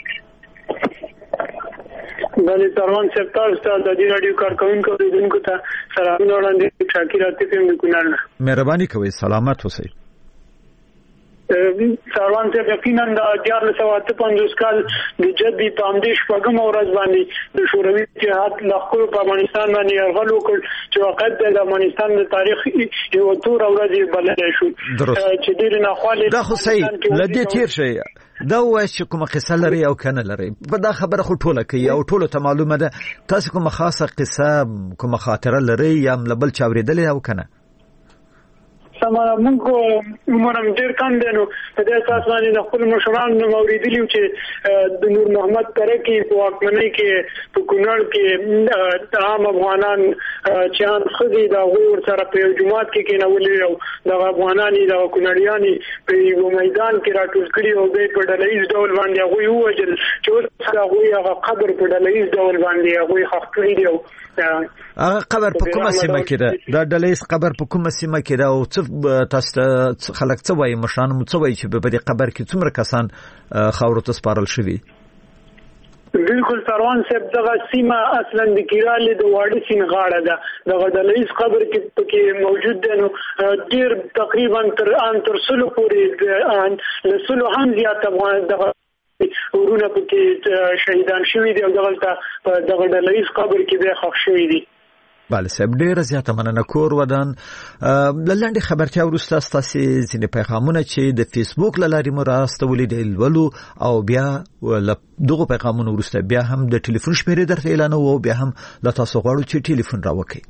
بله سروان صاحب تاسو ته د دې رادیو کارکونکو اوریدونکو ته سلامونه وړاندې شاکر عاطف یم کونړ مهرباني کوئ سلامت اوسئ ساروان ته یقینا د دیار له سوات پنځوس کال د جدي پامدیش پغم اورز باندې د شوروي اتحاد لخوا په افغانستان باندې یرغل وکړ چې وخت د افغانستان د تاریخ یو تور ورځ بلل شو چې ډیر نه خالي دا خو صحیح لدې تیر شي دا وایي چې کومه قصه لري او کنه لري په دا خبره خو ټوله کوي او ټوله ته معلومه ده تاسو کومه خاصه قصه کومه خاطره لري یا ملبل چاوریدلې او کنه سمه موږ عمرم ډیر کم دی نو په دې اساس باندې د خپل مشران موریدلی چې د نور محمد ترکی په واکمنۍ کې په کونړ کې عام افغانان چې ان خدي دا ور سره په جماعت کې کېنولې او د افغاناني د کونړیاني په یو میدان کې راټول کړي او د په ډلېز ډول باندې هغه ووجل چې هغه قبر په ډلېز ډول باندې هغه خښ کړی دی هغه قبر په کومه سیمه کې ده دا ډلېز قبر په کومه سیمه کې ده او څه تاسو خلک څه وایي مشران مو څه وایي چې په دې قبر کې څومره کسان خاورو ته سپارل شوي بالکل سروان صاحب دغه سیمه اصلا د کیراله د واړه سین غاړه ده دغه ډلېز قبر کې پکې موجود ده نو ډیر تقریبا تر ان تر سلو پورې ان لسلو هم زیات افغان دغه ورونه پکې شهیدان شوي دي او دغه دغه ډلېز قبر کې به ښخ شوي دي بله صاحب ډیره زیاته مننه کور ودان لنډه خبرتیا وروسته ستاسو ځینې پیغامونه چې د فیسبوک له لارې مو راستولې دي ولولو او بیا دغه پیغامونه وروسته بیا هم د ټلیفون شمیرې درته اعلانوو او بیا هم له تاسو غواړو چې ټلیفون راوکړئ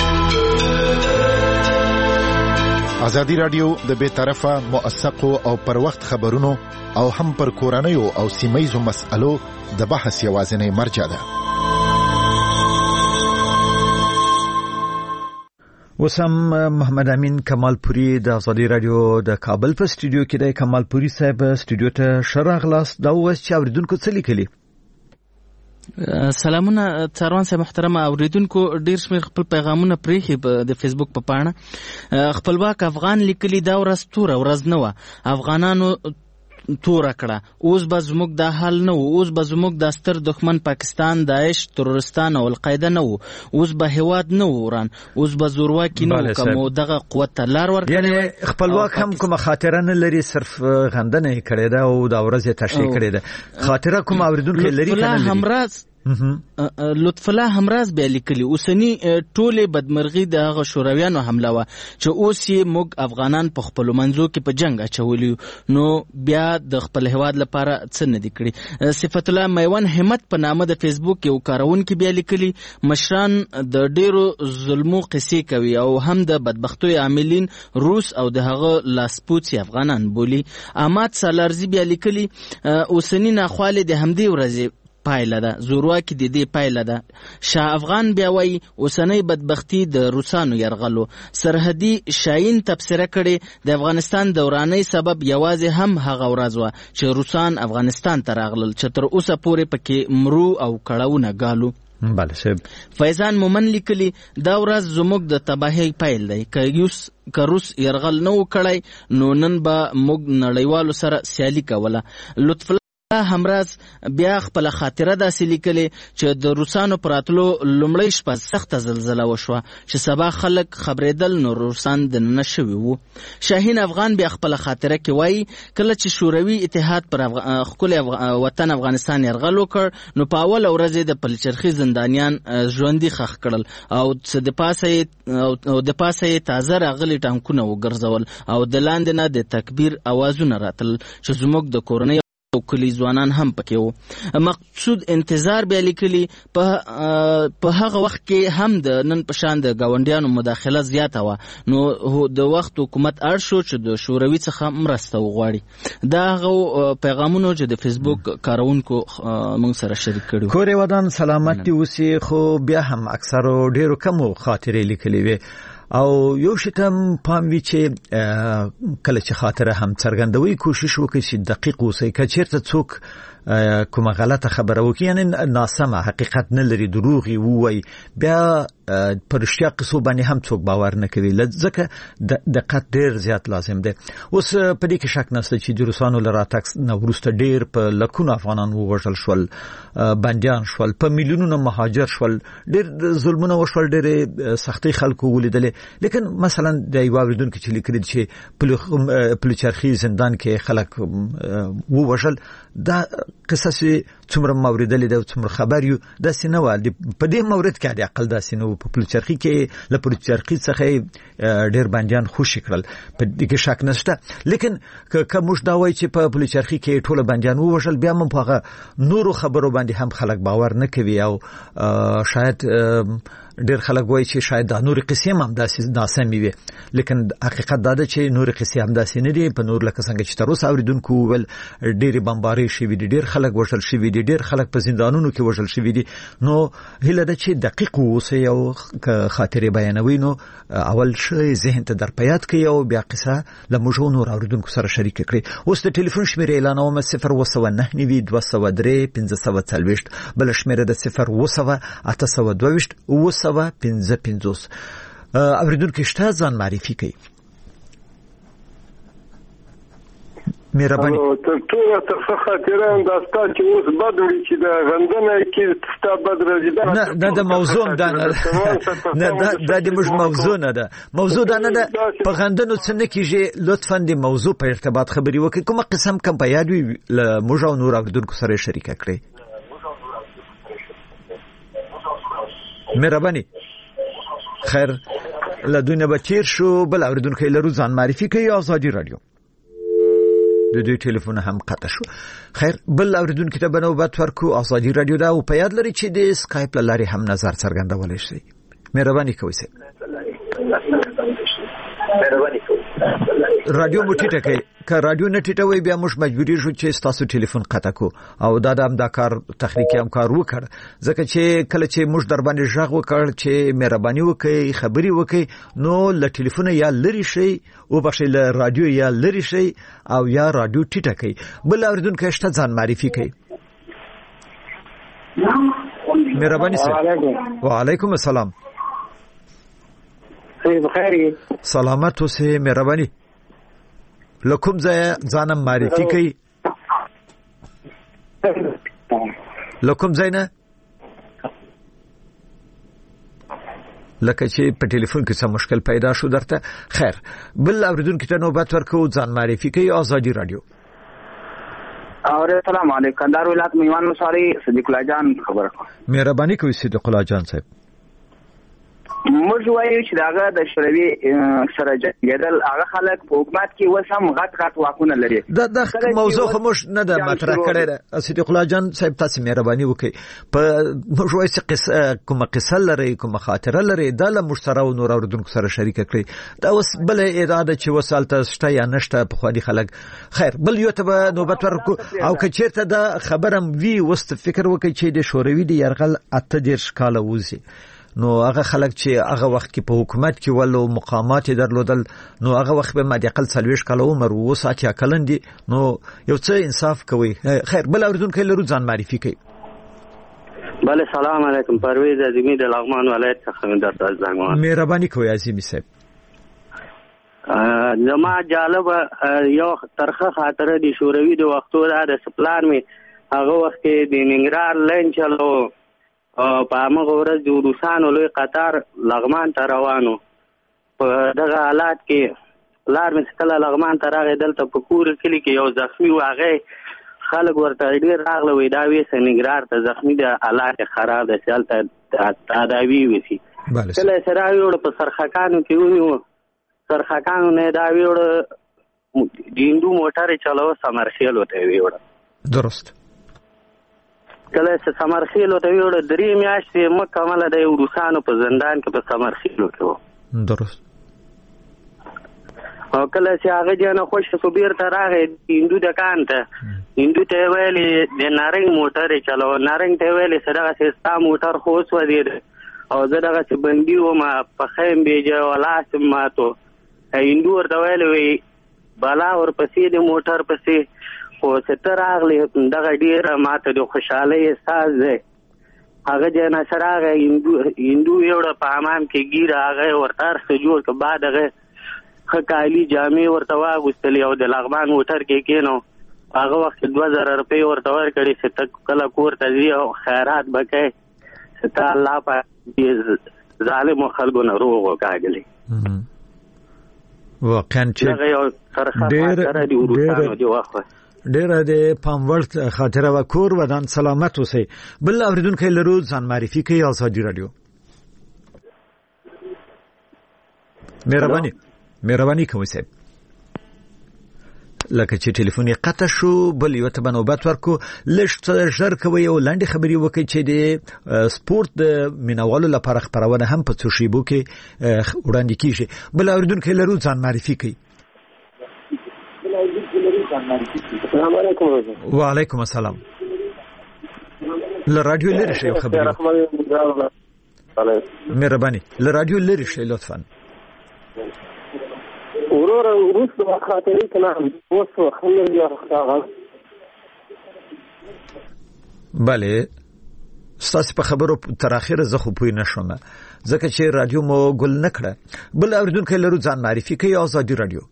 ازادي رادیو د بې طرفه موثقو او پر وخت خبرونو او هم پر کورنیو او سیمایزو مسألو د بحث یوازینی مرجع ده وسم محمد امین کمالپوري د ازادي رادیو د کابل په سټوډیو کې د کمالپوري صاحب سټوډیو ته شراغلاس دا وس چې اوریدونکو څه لیکلي سلامونه څاروان صاحب محترم اوریدونکو ډیر شمیر خپل پیغامونه پریخي د فیسبوک په پاڼه خپلواک افغان لیکلي دا ورځ تور ورځ نه و افغانانو تور کړه اوس به زموږ د حل نه اوس به زموږ د ستر دښمن پاکستان داعش ترورستان او القاعده نه اوس به هواد نه وران اوس به زورواکي نه کوم دغه قوت لار ورکړي یعنی خپلواک هم کوم خاطره نه لري صرف غندنه کړي دا او دا ورځ تشریح کړي دا خاطره کوم اوریدونکو لري کنه همراز لطف الله همراز به لیکلي اوسنی ټوله بدمرغي د هغه شورویانو حمله و چې اوس یې موږ افغانان په خپل منځو کې په جنگ اچولي نو بیا د خپل هواد لپاره څه نه دي کړی صفت الله میوان همت په نامه د فیسبوک یو کارونکو بیا لیکلي مشران د ډیرو ظلمو قصې کوي او هم د بدبختوي عاملین روس او د هغه لاسپوڅي افغانان بولی احمد سالارزی بیا لیکلي اوسنی ناخواله د همدې ورځې پایله ده زورواکي د دې پایله ده شاه افغان بیا وایي اوسنۍ بدبختی د روسانو یرغلو سرحدي شاین تبصره کړي د افغانستان دوراني سبب یوازې هم هغه ورځ و چې روسان افغانستان ته راغلل چې تر اوسه پورې پکې مرو او کړهونه غالو بله صاحب فیضان مومن لیکلي دا ورځ زموږ د تباهۍ پیل دی که یوس که روس یرغل نه وکړی نو نن به موږ نړیوالو سره سیالي کوله لطف همراز بیا خپل خاطره داسې لیکلې چې د روسانو پراتلو لومړی شپه سخته زلزله وشوه چې سبا خلک خبرېدل نو روسان د نه شوي وو شاهین افغان بیا خپل خاطره کې وایي کله چې شوروي اتحاد پر خپل وطن افغانستان یرغل وکړ نو په اول ورځ د پلچرخي زندانیان ژوندي خښ کړل او د پاسه او د پاسه تازه راغلي ټانکونه وګرځول او د لاندې نه د تکبیر اوازونه راتل چې زموږ د کورنۍ او کلی ځوانان هم پکې وو مقصود انتظار بیا لیکلي په په هغه وخت کې هم د نن په شان د گاونډیانو مداخله زیاته و نو د وخت حکومت اړ شو چې د شوروي څخه مرسته وغواړي دا هغه پیغامونه چې د فیسبوک کارونکو موږ سره شریک کړو کورې ودان سلامت دي اوسې خو بیا هم اکثرو ډیرو کمو خاطرې لیکلي وي او یو شتم پام وی چې کله چې خاطره هم څرګندوي کوشش وکړي چې دقیق اوسئ که چیرته څوک کومه غلطه خبره وکړي یعنی ناسمه حقیقت نه لري دروغي وای بیا پرشتیا قصو باندې هم څوک باور نه کوي لځکه دقت ډیر زیات لازم دی. اوس په دې کې شک نشته چې د روسانو لرا ټاکس نو ورسته ډیر په لکونو افغانان وژل شول بنديان شول په میلیونونو مهاجر شول ډیر ظلمونه وشول ډیر سختي خلکو ولیدل لیکن مثلا د یو اوریدونکو چې لیکل چې په چرخي زندان کې خلک وژل دا قصص څومره موریدل د څومره خبر یو د سینوال په دې مورید کې د عقل د سینو په پلوچرخي کې ل پلوچرخي څخه ډیر بنديان خوشی کړل په دې کې شک نشته لیکن که موږ دا وایي چې په پلوچرخي کې ټول بنديان وژل بیا هم په هغه نورو خبرو باندې هم خلک باور نه کوي او شاید ډیر خلک وایي چې شاید د نور قصې هم داسې ناسمې وي لیکن حقیقت دا ده چې نور قصې هم داسې نه دي په نور لکه څنګه چې تر اوسه اوریدونکو ول ډیر بمباري شوي دي ډیر خلک وژل شوي دي ډیر خلک په زندانونو کې وژل شوي دي نو هله ده چې دقیق اوسه او خاطره بیانوي نو اول شی ذهن ته در پیاد کوي او بیا قصه لموجو نور اوریدونکو سره شریک کړي. اوس د ټلیفون شمیره اعلانوم صفر و نه نوي دوه سوه درې پنځه سوه څلوېښت بل شمیره د صفر و اته سوه دوه و سوا پنځه پنځوس. اوریدونکو شته ځان معرفي کوي مهرباني تر ټولو تر خاطران دا ستاسو چې اوس بدوي چې د غندنه کې ستاسو بد راځي نه نه د موضوع دا نه دا د موږ موضوع نه ده موضوع دا نه ده په غندنو څنګه کېږي لطفا د موضوع په ارتباط خبري وکړئ کومه قسم کم په یاد وي موږ او نور اوریدونکو سره شریک کړئ مهرباني. خیر لدونه بچیر شو بل اوریدونکو لرو ځان معرفي کوي آزادي رادیو د دې ټلیفون هم قطع شو. خیر بل اوریدونکو ته بنوبت ورکو آزادي رادیو دا او په یاد لري چې د اسکایپ لاري هم نظر څرګندول شي. مهرباني کوئ سه مهرباني کوئ رادیو مو ټیټه کوي که رادیو نه ټیټه وي بیا موږ مجبوري شو چې تاسو ټلیفون قطع کو او دا د امدا کار تخنیکی هم کار وکړ ځکه چې کله چې موږ در باندې ژغ وکړ چې مهرباني وکړئ خبري وکړئ نو ل ټلیفون یا لری شي او بخښي ل رادیو یا لری شي او یا رادیو ټیټه کوي. بل اوریدونکو شته ځان معرفي کوي مهرباني سره. وعلیکم السلام بخیر سلامت اوسه مهرباني لکم ځای ځانم معرفي کوي لکم ځای نه لکه چې په ټلیفون کې څه مشکل پیدا شو درته. خیر بل اوریدونکو ته نوبت ورکو ځان معرفي کوي آزادي رادیو. اور السلام علیکم کندهار ولایت میوان مشاري صدیق الله جان خبره کوم مهرباني کوي صدیق الله جان صاحب. موږ وایو چې داغه د شوروي سره جګړل هغه خلک په حکومت کې وسم غټ غټ واکونه لري. دا د موضوع خموش نه د مطرح کړي ده صدیق الله جان صاحب تاسو مهرباني وکړئ په موږ وایو چې قصه کومه قصه لري کومه خاطره لري دا له مشترک او نور اوریدونکو سره شریک کړئ دا اوس بل اراده چې وسالته شته یا نشته په خو دي خلک. خیر بل یو ته نوبت ورکو او که چیرته دا خبرم وی وست فکر وکړي چې د شوروي د يرغل اته دیرش کاله وځي نو هغه خلک چې هغه وخت کې په حکومت کې ولو مقامات درلودل نو هغه وخت به مادي اقل څلويش کاله عمر وو ساتیا کلندي نو یو څه انصاف کوي. خیر بل اوریدونکو لرو ځان معرفي کوي. بله سلام علیکم پرویز عظیمی د لغمان ولایت څخه درته زنګ مهرباني کوي عظیمی صاحب. زما جالب یو ترخه خاطره د شوروي د وختو د سپلان می هغه وخت د ننګرهار لین چلو په هغه ورځ د روسانو لوی قطار لغمان ته روانو په دغه حالات کې لار مې کله لغمان ته راغی دلته په کور کلی کې یو زخمی و هغه خلک ورته ډیر راغله وې دا وې سنګرار ته زخمی د حالات خراب ده چلته تداوی وسی کله سره یو په سرخکانو کې ونیو سرخکانو نه دا ویوړ دیندو موټر چلو سمرخیل وته ویوړ درست کله چې سمرخیل ته ویوړ درې میاشتې مکمله د روسانو په زندان کې په سمرخیل کې درست او کله چې هغه جنا خوش شو بیرته راغی هندو دکان ته هندو ته ویلې د نارنګ موټر چلو نارنګ ته ویلې سره سستا موټر خو وسو دی او زه دغه چې بندي و ما په خیم بیجه ولا سماتو هندو ورته ویلې بالا ور پسې د موټر پسې خو چې ته راغلې دغه ډېره ماته د خوشحالۍ احساس دی. هغه جناصر هغه هندو یوړه په حمام کې ګیره هغه ورته هر څه جوړ که بعد هغه ښه کالي جامې ورته واغوستلې او د لغمان موټر کې کېنو. هغه وخت کې دوه زره روپۍ ورته ورکړې چې ته کله کور ته ځي او خیرات به کوې چې ته الله په ظالمو خلکو نه روغ وکاږلې. واقعا چې دغه یو ترخه خاطره د وروستانو د وخت ډیره د پام وړ خاطره و. کور ودان سلامت اوسئ. بل اوریدونکو لرو ځان معرفي کوي. ازادي رادیو مهرباني مهرباني کوئ صاحب. لکه چې ټلیفون یې قطع شو بل یو ته نوبت ورکو. لږ ژر کوي او لاندې خبري وکړي چې د سپورت د مینوالو لپاره خبرونه هم په څو شیبو کې وړاندې کیږي. بل اوریدونکو لرو ځان معرفي کوي. السلام علیکم. وعلیکم السلام. ل رادیو لري شي خبري مهرباني ل رادیو لري شي لطفا. ورور ورسره خاطرې کنه وسو خلل یا راغل. بله ستاسو په خبرو تر اخره زه خو پوی نشم ځکه چې رادیو مو ګل نکړه. بل اوریدونکو لرو ځان معرفي کوي. ازادي رادیو.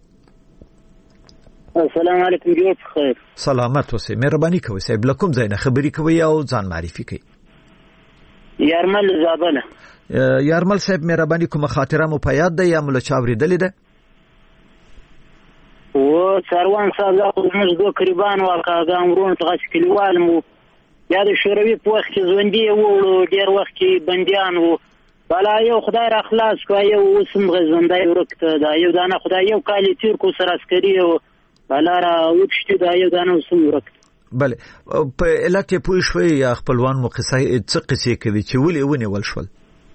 السلام علیکم. جوړ خیر. سلامت اوسئ. مهرباني کوئ صاحب. لکم ځای نه خبري کوي او ځان معرفي کوي. یارمل زابله. یارمل صاحب مهرباني کوم خاطره مو په یاد ده یا مو له چا اورېدلې ده؟ و سروان صاحب زموږ دوه قریبان واقعا امرونه تاسو کلیوال مو یا د شوروي په وخت کې ژوندي وو ډېر وخت کې بنديان وو. بالا یو خدای را خلاص کو یو وسم غزندای ورکته دا یو دانه خدای یو کالی تیر کو سر عسکري او بالا را وښتي دا یو دانه وسم ورکته. بله په علت پوه شوي یا خپلوان مو قصه څه قصې کوي چې ولې ونیول شول؟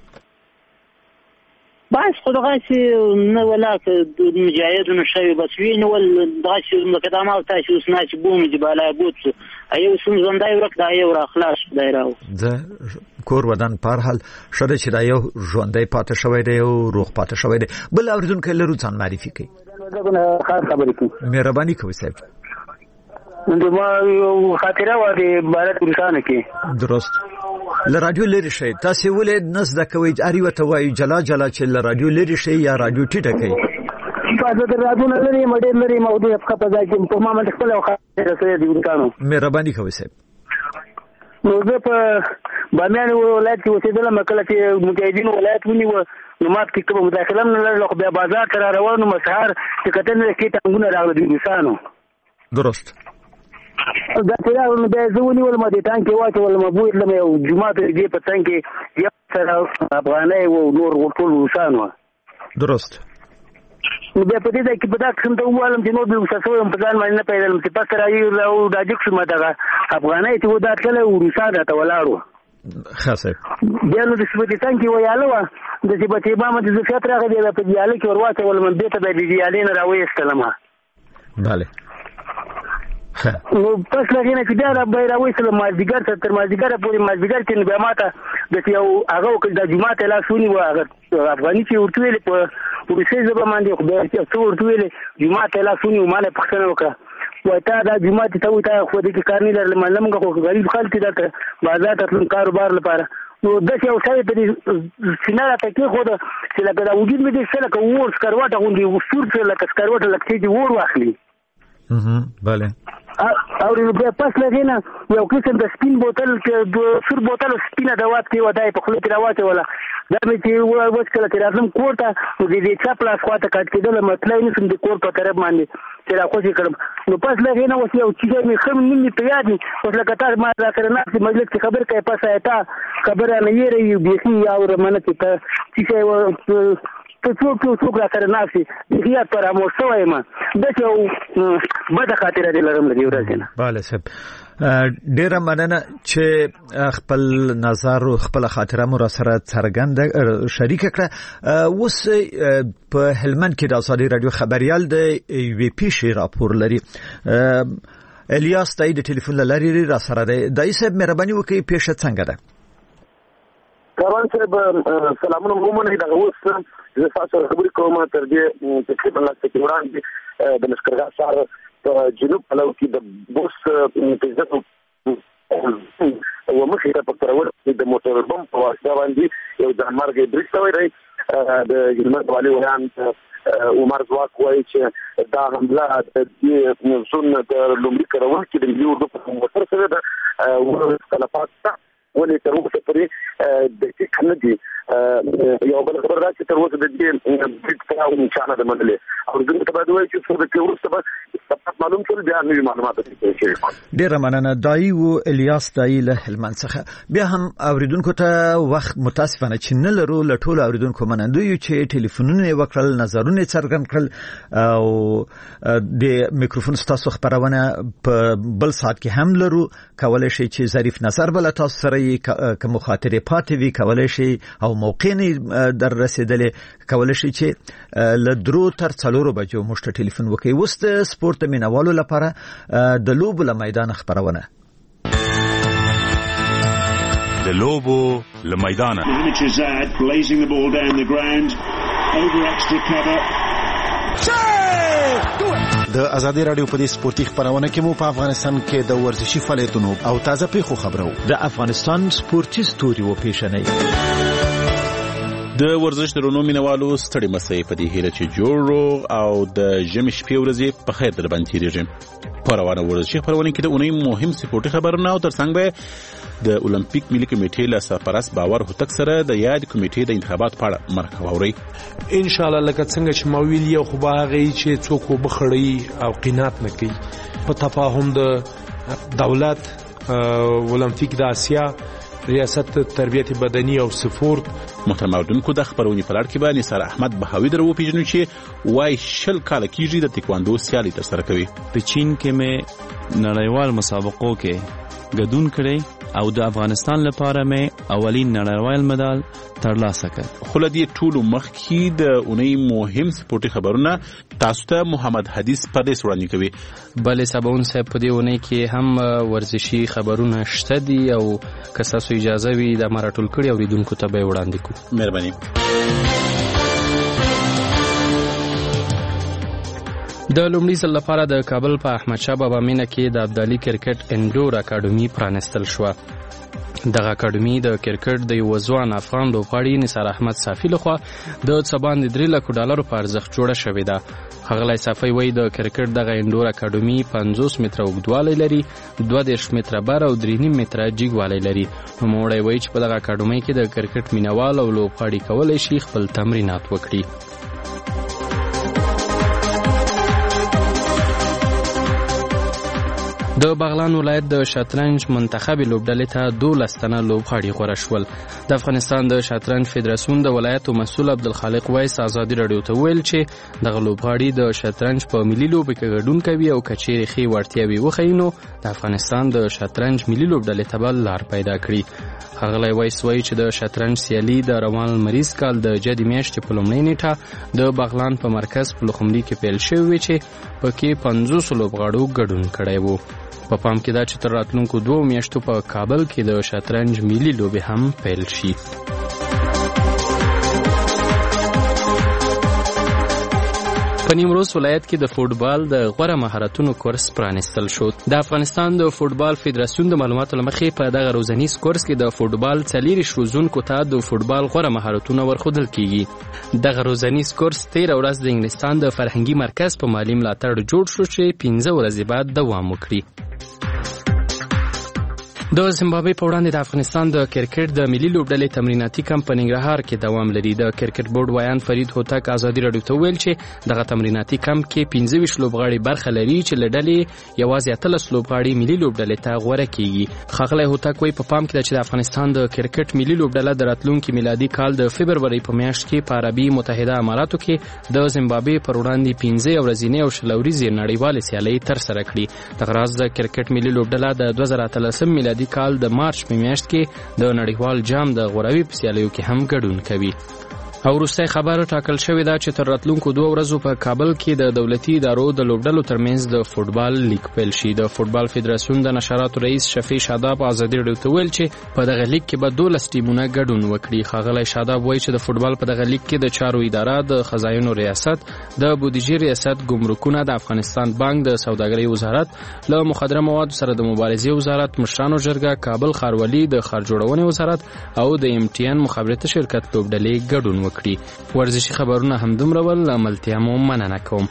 بس خو دغه چې نه ولاکه د مجاهدونو شوي بس وینول دغه چې مقدمه او تاسو اوس نه چې بوم دی بالا بوت ایو سم زندای ورک دا یو را خلاص دی راو زه کور ودان په هر حال شته چې دا یو ژوندۍ پاتې شوی دی او روغ پاتې شوی دی. بل اوریدونکو لرو ځان معرفي کوي. خاص خبرې کوي. مهرباني کوئ صاحب. ما یو خاطره و د بارت روسانه کې. درست. ل رادیو لري شي تاسو ولې نس د کوي اړ وته وای جلا جلا چې ل رادیو لري شي یا رادیو ټیټه کوي. په د رادیو نه لري مډیر لري موضوع په پځای کې په ما باندې خپل خاطره سره دی ورکانو. مهرباني کوئ صاحب. نو زه په بامیان ولایت کې اوسېدلم کله چې مجاهدین ولایت ونیو نو ما کې کوم مداخله نه لرله خو بیا بازار ته روانو مسهار چې کتنه کې ټنګونه راغلي دي روسانو. درست. دا چې نو بیا زه ونیول ما دې ټانک واچول ما بوت لم یو جمعه ته دې په ټانک یو سره افغانۍ او نور ټول روسانو. درست. نو بیا په دې ځای کې په دا قسم ته ووالم چې نور د وساسو په ځان باندې نه پیدل چې پس راځي او دا جک شو ما دغه افغانۍ چې و دا کله روسانو ته ولاړو. خاصه بیا نو د سپټي ټانک ویاله و د سپټي بام د زفات راغلی په دیاله کې ورواته ول من بیت به د دیالې نه راوېستلم. bale نو پس لګینه چې دا را بیراوي سره مازیګر تر مازیګر پورې مازیګر کې به ماته د یو هغه د جمعه ته لاسونی و هغه افغاني چې ورته ویل په پولیسي ځبه باندې خو به چې ورته ویل جمعه ته لاسونی و مال پښتنه وکړه و تا دا جمعه ته وتا خو دې کار نه لرل ملمغه خو غریب خلک دته بازار ته کاروبار لپاره نو د څه یو ځای په سیناره ته کې خو چې لکه دا وجود مې دې سره کوور سکروټه غونډي وسور څه لکه سکروټه لکه چې ور واخلي. اها bale او نو بیا پس لګینا یو قسم د سپین بوتل کې د سور بوتل سپینه دوا کې ودای په خله کې راوته ولا دا مې چې وڅ کله چې راځم کوټه نو دې چې پلاس خواته کټ کېدل مطلب نه سم د کور په طرف باندې چې راخوشي کړم نو پس لګینا اوس یو چې مې خم نیمه په یاد اوس لکه تاسو ما را سره نه مجلس کې خبر کوي پس آیتا خبره نه یې ری بيخي یا ورمنه چې ته چې ته څوک څوک را سره ناشي بیا پر امو شوی ما د څو بده خاطره دې لرم لري ورځنه. bale صاحب ډیره مننه چې خپل نظر او خپل خاطره مو را سره څرګند شریک کړه. اوس په هلمند کې د ازادي رادیو خبريال د وی پی شي راپور لري. الیاس تای د ټلیفون لاري را سره دی. دای صاحب مهرباني وکړئ پیښه څنګه ده؟ کاروان صاحب سلامونه مومنه دا اوس زه تاسو خبرې کوم تر دې تقریبا لاس کې وړاندې د لشکرګاه سره په جنوب پلو کې د بوس تیزت ومخې ته په ترور د موټر بم په واسطه باندې یو د مرګ برج ته وایي د جنوب والي ویان عمر ځواک وایي چې دا حمله د دې سن د لومړي کارول کې د یو د موټر سره د ورسره ولې تر اوسه پورې د دې کنه دي یو بل خبر راځي تر اوسه د دې برج ته او نشانه د منلې او د دې په اړه چې څه د کورسته به معلوم شول بیا نوې معلومات دي. ډیر مننه دای او الیاس دای له هلمند څخه. بیا هم اوریدونکو ته وخت متاسفانه چې نه لرو له ټولو اوریدونکو منندوی چې ټلیفونونه وکړل نظرونه څرګند کړل او د میکروفون ستاسو خبرونه په بل ساعت کې هم لرو. کولای شي چې ظریف نظر بل تاسو سره کوم خاطره پاتې وي کولای شي او موقع نه در رسیدلې کولای شي چې له درو تر څلورو بجو مشت ټلیفون وکړي. وست سپورت مینوالو لپاره د لوبو له میدان خبرونه د لوبو له میدان د ازادي رادیو په دې سپورتي خبرونه کې مو په افغانستان کې د ورزشي فعالیتونو او تازه پیښو خبرو د افغانستان سپورتي ستوري و پیښنې د ورزش درونو مینوالو ستړي مسئ په دې هیله چې جوړ او د ژمي شپې ورځې په خیر در باندې تیریږي. په روانه ورزشي خبرونه کې د اونۍ مهم سپورتي خبرونه او ترڅنګ به د اولمپیک ملي کمیټې له سرپرست باور هوتک سره د یاد کمیټې د انتخابات په اړه مرکه واوري. ان شاء الله لکه څنګه چې ماویل یو خو باغی چې څوک وبخړی او قینات نه کوي په تفاهم د دولت اولمپیک د آسیا ریاست تربیت بدنی او سپورت. محترم اوریدونکو د خبرونې په لړ کې به نثار احمد بهاوی درو پیژنو چې وای شل کال کېږي د تکواندو سیالي ترسره کوي. په چین کې مې نړیوال مسابقو کې ګډون کړی او د افغانستان لپاره مې اولین نړیوال مډال ترلاسه کړ. خو لدی ټولو مخکې د اونۍ مهم سپورتي خبرونه تاسو ته محمد حدیث پردیس وړاندې کوي. بلې سباون صاحب په دې اونۍ کې هم ورزشي خبرونه شته دي او که تاسو اجازه وي د مراټول کړي اوریدونکو ته به وړاندې کوو. مهرباني. د لومړي ځل لپاره د کابل په احمد شاه بابا مینه کې د ابدالي کرکټ انډور اکاډمي پرانستل شو. دغه اکاډمي د کرکټ د یو ځوان افغان لوبغاړي نثار احمد صافي لخوا د څه باندې درې لکو ډالرو په ارزښت جوړه شوې ده. ښاغلی صافي وایي د کرکټ دغه انډور اکاډمي پنځوس متره اوږدوالی لري، دوه دېرش متره بر او درې نیم متره جګوالی لري. نوموړی وایي چې په دغه اکاډمۍ کې د کرکټ مینوال او لوبغاړي کولی شي خپل تمرینات وکړي. د بغلان ولایت د شطرنج منتخب لوبډلې ته دولس تنه لوبغاړي غوره شول. د افغانستان د شطرنج فدراسیون د ولایتو مسؤل عبدالخالق ویس ازادي رادیو ته ویل چې دغه لوبغاړي د شطرنج په ملي لوبو کې ګډون کوي او که چیرې ښې وړتیاوې وښیي نو د افغانستان د شطرنج ملي لوبډلې ته به لار پیدا کړي. ښاغلی ویس وایي چې د شطرنج سیالي د روان لمریز کال د جدي میاشتې په لومړۍ نیټه د بغلان په مرکز پلخمري کې پیل شوې وې چې پکې پنځوسو لوبغاړو ګډون کړی و. په پام کې دا چې تر راتلونکو دوو میاشتو په کابل کې د شطرنج ملي لوبې هم پیل شي. په نیمروز ولایت کې د فوټبال د غوره مهارتونو کورس پرانستل شو. د افغانستان د فوټبال فدراسیون د معلوماتو له مخې په دغه روزنیز کورس کې د فوټبال څلېرویشت روزونکو ته د فوټبال غوره مهارتونه ورښودل کیږي. دغه روزنیز کورس تېره ورځ د انګلستان د فرهنګي مرکز په مالي ملاتړ جوړ شو چې پنځه ورځې بعد دوام وکړي. د زیمبابوې په وړاندې د افغانستان د کرکټ د ملي لوبډلې تمریناتي کمپ په ننګرهار کې دوام لري. د کرکټ بورډ ویان فرید هوتک ازادي راډیو ته ویل چې دغه تمریناتي کمپ کې پنځه ویشت لوبغاړي برخه لري چې له ډلې یوازې اتلس لوبغاړي ملي لوبډلې ته غوره کیږي. ښاغلی هوتک وایي په پام کې ده چې د افغانستان د کرکټ ملي لوبډله د راتلونکي میلادي کال د فبرورۍ په میاشت کې په عربي متحده اماراتو کې د زیمبابوې پر وړاندې پنځه ورځنۍ او شل ورځې نړیوالې سیالۍ ترسره کړي. دغه راز د کرکټ ملي لوبډله د دوه زره اتلسم میلادي کال د مارچ په میاشت کې د نړیوال جام د غوروي په سیالیو کې هم ګډون کوي. او وروستۍ خبره ټاکل شوې ده چې تر راتلونکو دوه ورځو په کابل کې د دولتي ادارو د لوبډلو ترمنځ د فوټبال لیګ پیل شي. د فوټبال فدراسیون د نشراتو رئیس شفیع شاداب ازادي راډیو ته ویل چې په دغه لیګ کې به دولس ټیمونه ګډون وکړي. ښاغلی شاداب وایي چې د فوټبال په دغه لیګ کې د چارو اداره، د خزاینو ریاست، د بودیجې ریاست، ګمرکونه، د افغانستان بانک، د سوداګرۍ وزارت، له مخدره موادو سره د مبارزې وزارت، مشرانو جرګه، کابل ښاروالي، د ښار جوړونې وزارت او د ام ټي ان مخابراتي شرکت لوبډلې ګډون وکړي. ورزشي خبرونه هم دومره ول. عملتیا مو مننه کوم.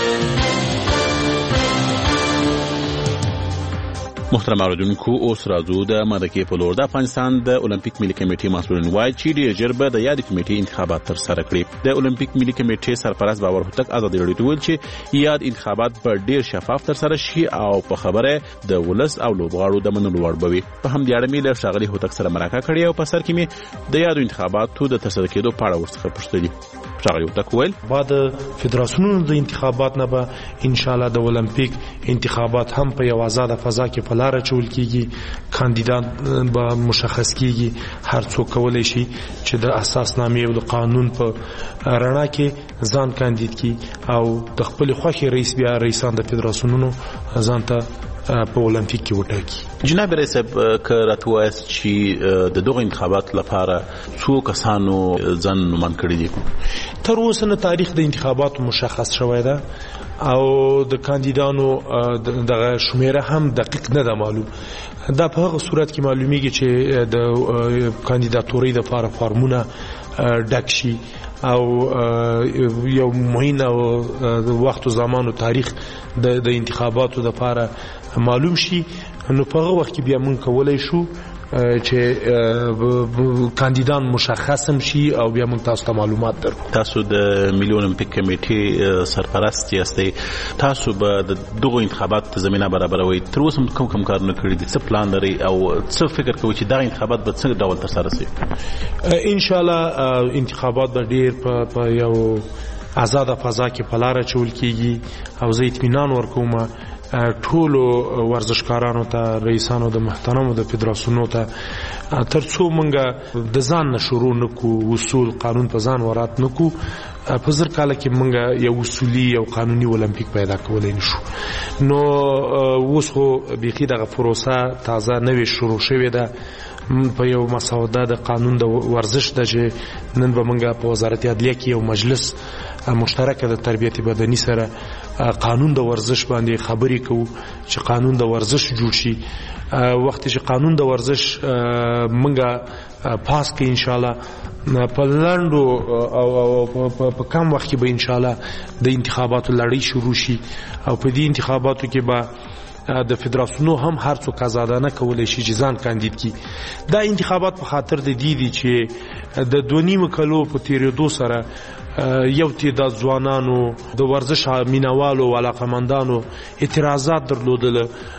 محترم اوریدونکو، اوس راځو د مرکې په لور. د افغانستان د اولمپیک ملي کمیټې مسؤلین وایي چې ډېر ژر به د یادې کمیټې انتخابات ترسره کړي. د اولمپیک ملي کمیټې سرپرست باور هوتک ازادي راډیو ته ویل چې یاد انتخابات به ډېر شفاف ترسره شي او په خبره د ولس او لوبغاړو د منلو وړ به وي. په همدې اړه مې له ښاغلي هوتک سره مرکه کړې او په سر کې مې د یادو انتخاباتو د ترسره کېدو په اړه ورڅخه پوښتلي. ښاغلي هوتک ویل بعد فدراسیونونو د انتخابات نه به ان شاء الله د اولمپیک انتخابات هم په یو آزاده فضا کې په لاره چول کیږي. کاندیدان به مشخص کیږي. هر څوک کولای شي چې د اساسنامې او د قانون په رڼا کې ځان کاندید کی او د خپل خوښي رئیس بیا رئیسان د فدراسیونونو ځان ته په اولمپیک کې وټاکي. جناب رئیس که راته وایاست چې د دغه انتخابات لپاره څو کسانو ځان نوماند کړي دي؟ تر اوسه نه تاریخ د انتخاباتو مشخص شوی ده او د کاندیدانو دغه شمیره هم دقیق نه ده معلوم. دا په هغه صورت کې معلومیږي چې د کاندیداتورۍ لپاره فارمونه ډک شي او یو معین وخت او زمان او تاریخ د انتخاباتو لپاره معلوم شي. نو په هغه وخت کې بیا موږ کولای شو چې کاندیدان مشخص هم شي او بیا موږ تاسو ته معلومات درکړو. تاسو د ملي اولمپیک کمیټې سرپرست یاستئ، تاسو به د دغو انتخاباتو زمینه برابروئ. تر اوسه کوم کوم کارونه کړي دي؟ څه پلان لرئ او څه فکر کوئ چې دغه انتخابات به څنګه ډول ترسره شي؟ ان شاء الله انتخابات به ډیر په یو آزاده فضا کې په لاره چول کیږي او زه اطمینان ورکوم ټولو ورزشکارانو ته، رئیسانو د محترمو د فدراسیونونو ته، ترڅو موږ د ځان نه شروع نکو، اصول قانون په ځان ورات نکو، په زر کاله کې موږ یو اصولي او قانوني اولمپیک پیدا کولای نشو. نو اوس خو بیخي دغه پروسه تازه نوې شروع شوې ده په یو مسوده د قانون د ورزش د چې نن به موږ په وزارت عدلیه کې یو مجلس مشترک د تربیت بدني سره قانون د ورزش باندې خبرې کوو چې قانون د ورزش جوړ شي. وخت چې قانون د ورزش موږ پاس کې ان شاء الله په لاندو او په کم وخت کې به ان شاء الله د انتخاباتو لړۍ شروع شي او په دې انتخاباتو کې به د فدراسیونو هم هر څوک آزادانه کولای شي چې ځان کاندید کی. دا انتخابات په خاطر د دې دي چې د دوه نیمو کلو په تیریدو سره یو تعداد ځوانانو د ورزش مینوالو او علاقمندانو اعتراضات درلودل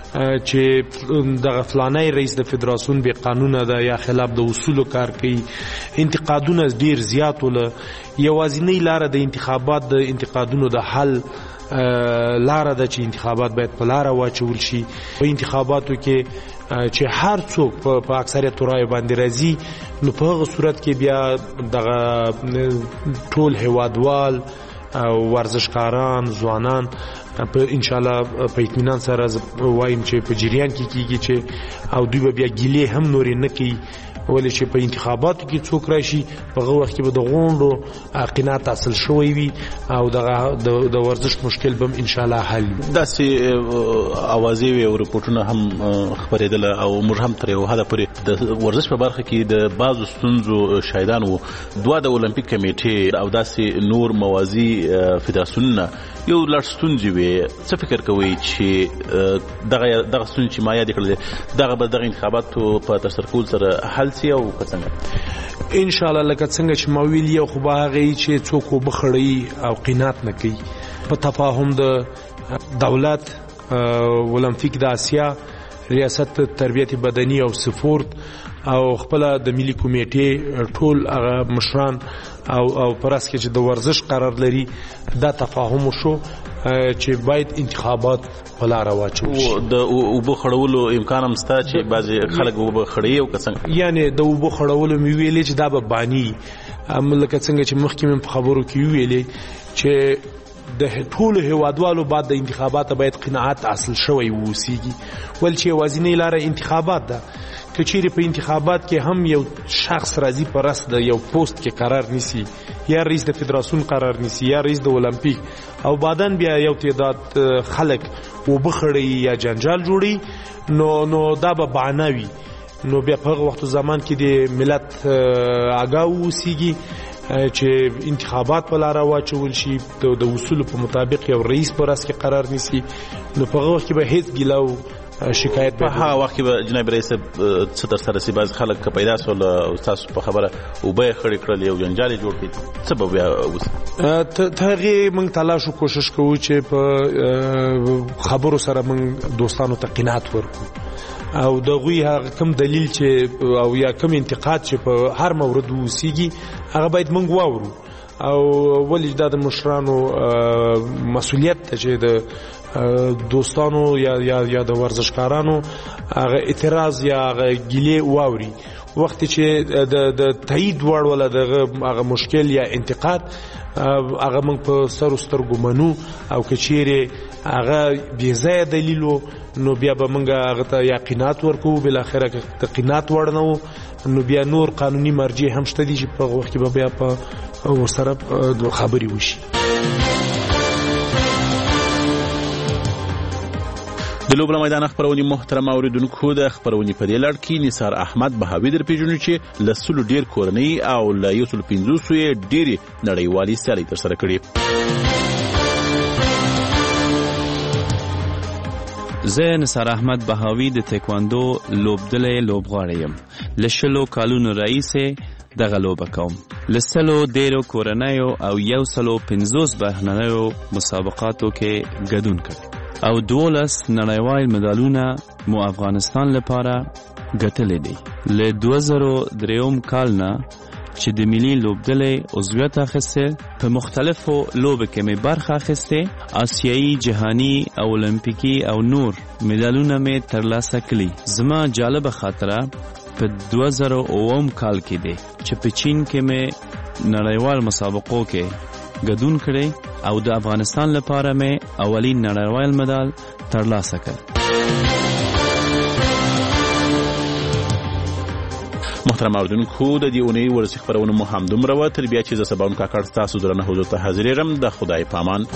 چې دغه فلانی رئیس د فدراسیون به قانون ده یا خلاف د اصولو کار کوي. انتقادونه ډیر زیات ول. یوازینی لار د انتخابات د انتقادونو د حل لاره ده چې انتخابات باید په لاره واچول شي. په انتخاباتو کې چې هر څوک په اکثریت رای باندې راځي نو په هغه صورت کې بیا دغه ټول هیوادوال او ورزشکاران ځوانان په ان شاء الله په اطمینان سره وایم چې په جریان کې کیږي چې او دوی بیا ګیلې هم نورې نه کوي ولې چې په انتخاباتو کې څوک راشي په هغه وخت کې به د غونډو قناعت حاصل شوی وي او دغه د ورزش مشکل به ان شاء الله حل وي. داسې اوازې وي او رپورټونه هم خبرېدل او موږ هم تر یو حده پورې د ورزش په برخه کې د بعضو ستونزو شاهدان وو. دوه د اولمپیک کمیټې او داسې نور موازي فدراسیونونه یو لړ ستونزې وي. څه فکر کوئ چې دغه دغه ستونزې چې ما یادې کړلې دغه به دغه انتخاباتو په ترسره کولو سره حل سي او څنګه؟ ان شاء الله لکه څنګه چې ما ویل یو خو به هغه چې څوک وبخړی او قناعت نه کوي په تفاهم د دولت اولمپیک د آسیا ریاست تربیت بدني او سپورت او خپل د ملي کمیټې ټول هغه مشران او او پرس کې چې د ورزش قرار لري دا تفاهم شو چې باید انتخابات په لاره واچول شي. د اوبو خړولو امکان هم شته چې بعضې خلک اوبه خړوي او که څنګه؟ یعنې د اوبو خړولو مې ویلې چې دا به باني لکه څنګه چې مخکې من په خبرو کې ویلې چې د ټولو هیوادوالو بعد د انتخاباتو باید قناعت حاصل شوی ووسیږي ول چې یوازینۍ لاره انتخابات ده که چیرې په انتخابات کې هم یو شخص راځي په رس د یو پوست کې قرار نیسي یا رئیس د فدراسیون قرار نیسي یا رئیس د اولمپیک او بعدن بیا یو تعداد خلک وبخړي یا جنجال جوړي نو نو دا به بعناوي نو بیا په هغه وخت زمان کې د ملت آگاه ووسیږي چې انتخابات په لاره واچول شي د اصولو په مطابق یو رئیس په رس کې قرار نیسي نو په هغه وخت کې به هیڅ ګیله شکایت په هغه وخت کې به جناب رئیس څه تر سره سي بعض خلک که پیدا سول او تاسو په خبره اوبه خړې کړل یو جنجال جوړ کړي څه به بیا وسي ته هغې موږ تلاش کوشش کوو چې په خبرو سره موږ دوستانو ته قناعت ورکړو او د غوی هغه کم دلیل چې او یا کم انتقاد چې په هر مورد وسیږي هغه باید موږ واورو او ولې دا د مشرانو مسؤلیت ته چې د دوستانو یا یا یا د ورزشکارانو هغه اعتراض یا هغه ګیلې واوري وخت چې د د تایید وړ ولا دغه مشکل یا انتقاد هغه موږ په سر سترګو منو او کچېره هغه بې ځایه دلیلو نو بیا به موږ هغه ته یا قناعت ورکوو بالاخره که ته قناعت وړ نه و نو بیا نور قانوني مرجع هم شته دي چې په هغه وخت کې به بیا په ورسره خبرې وشي. د لوبله میدان خبرونې محترم اوریدونکو د خبرونې په دې لړ کې نثار احمد بهاوي در پیژنو چې له سلو ډیر کورنۍ او له یو سلو پنځوسو یې ډېرې نړیوالې سیالۍ ترسره کړې. زه نثار احمد بهاوي د تکواندو لوبډلې لوبغاړی یم. له شلو کالونو راهیسې دغه لوبه کوم. له سلو ډېرو کورنیو او یو سلو پنځوس بهرنیو مسابقاتو کې ګډون کړی او دولس نړیوال مډالونه مو افغانستان لپاره ګټلې دي. له دوه زره درېیم کال نه چې د ملي لوبډلې عضویت اخیسته په مختلفو لوبو کې مې برخه اخیسته. آسیایي، جهاني او اولمپیکي او نور مډالونه مې ترلاسه کړي. زما جالبه خاطره په دوه زره اووم کال کې دی چې په چین کې مې نړیوال مسابقو کې ګډون کړی او د افغانستان لپاره مې اولین نړیوال مډال ترلاسه کړ. محترم اوریدونکو د دې اونۍ ورزشي خبرونه مو همدومره وه. تر بیا چې زه سبا اون کاکړ ستاسو درنه حضور ته حاضرېږم. د خدای په امان.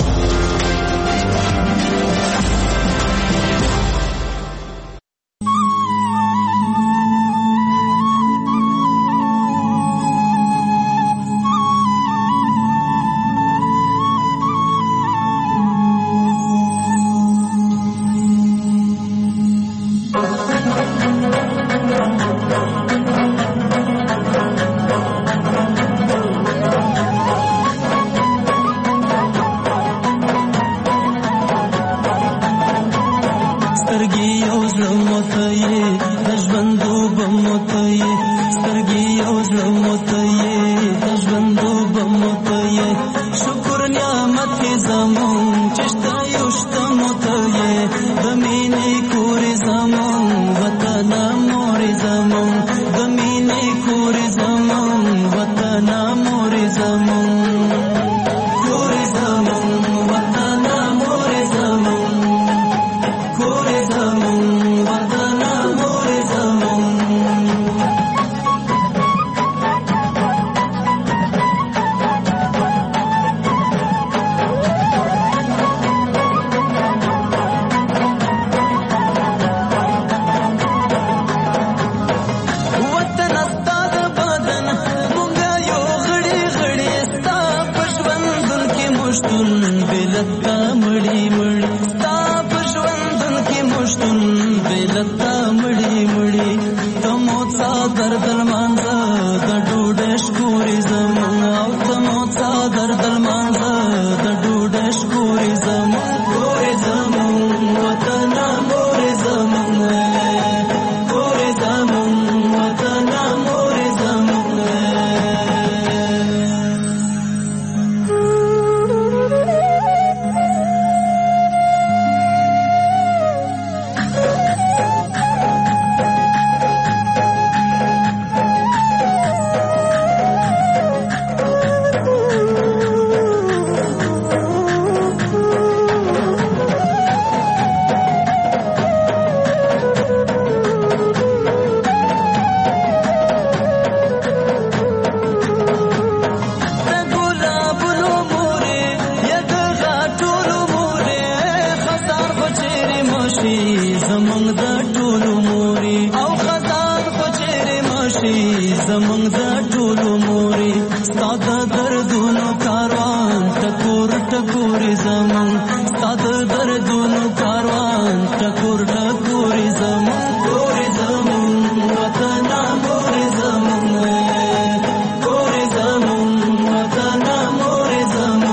شي زمونږ د ټولو مورې ستا د دردونو کاروان ټکور ټکورې زمونږ ستا د دردونو کاروان ټکور ټکورې زمونږ کورې زمونږ وطنه مورې زمونږ کورې زمونږ وطنه مورې زمونږ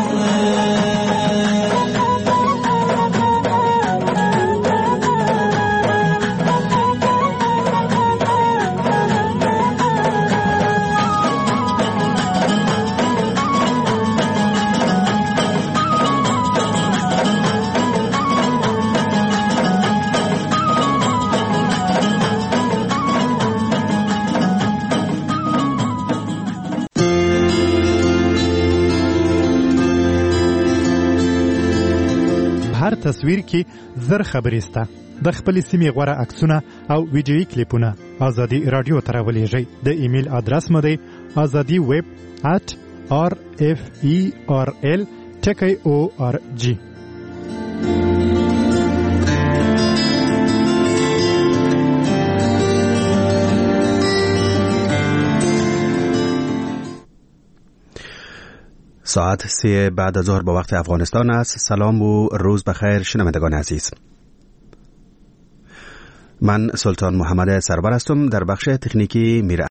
تصویر کې زر خبرې سته د خپل سیمې غوړه عکسونه او ویډیوي کلیپونه ازادي رادیو ته راولېږئ د ایمیل ادرس مو دی azadi web at r f e r l ټکی او ار جی. ساعت سه بعد از ظهر به وقت افغانستان است. سلام و روز بخیر شنوندگان عزیز. من سلطان محمد سرور هستم. در بخش تکنیکی میره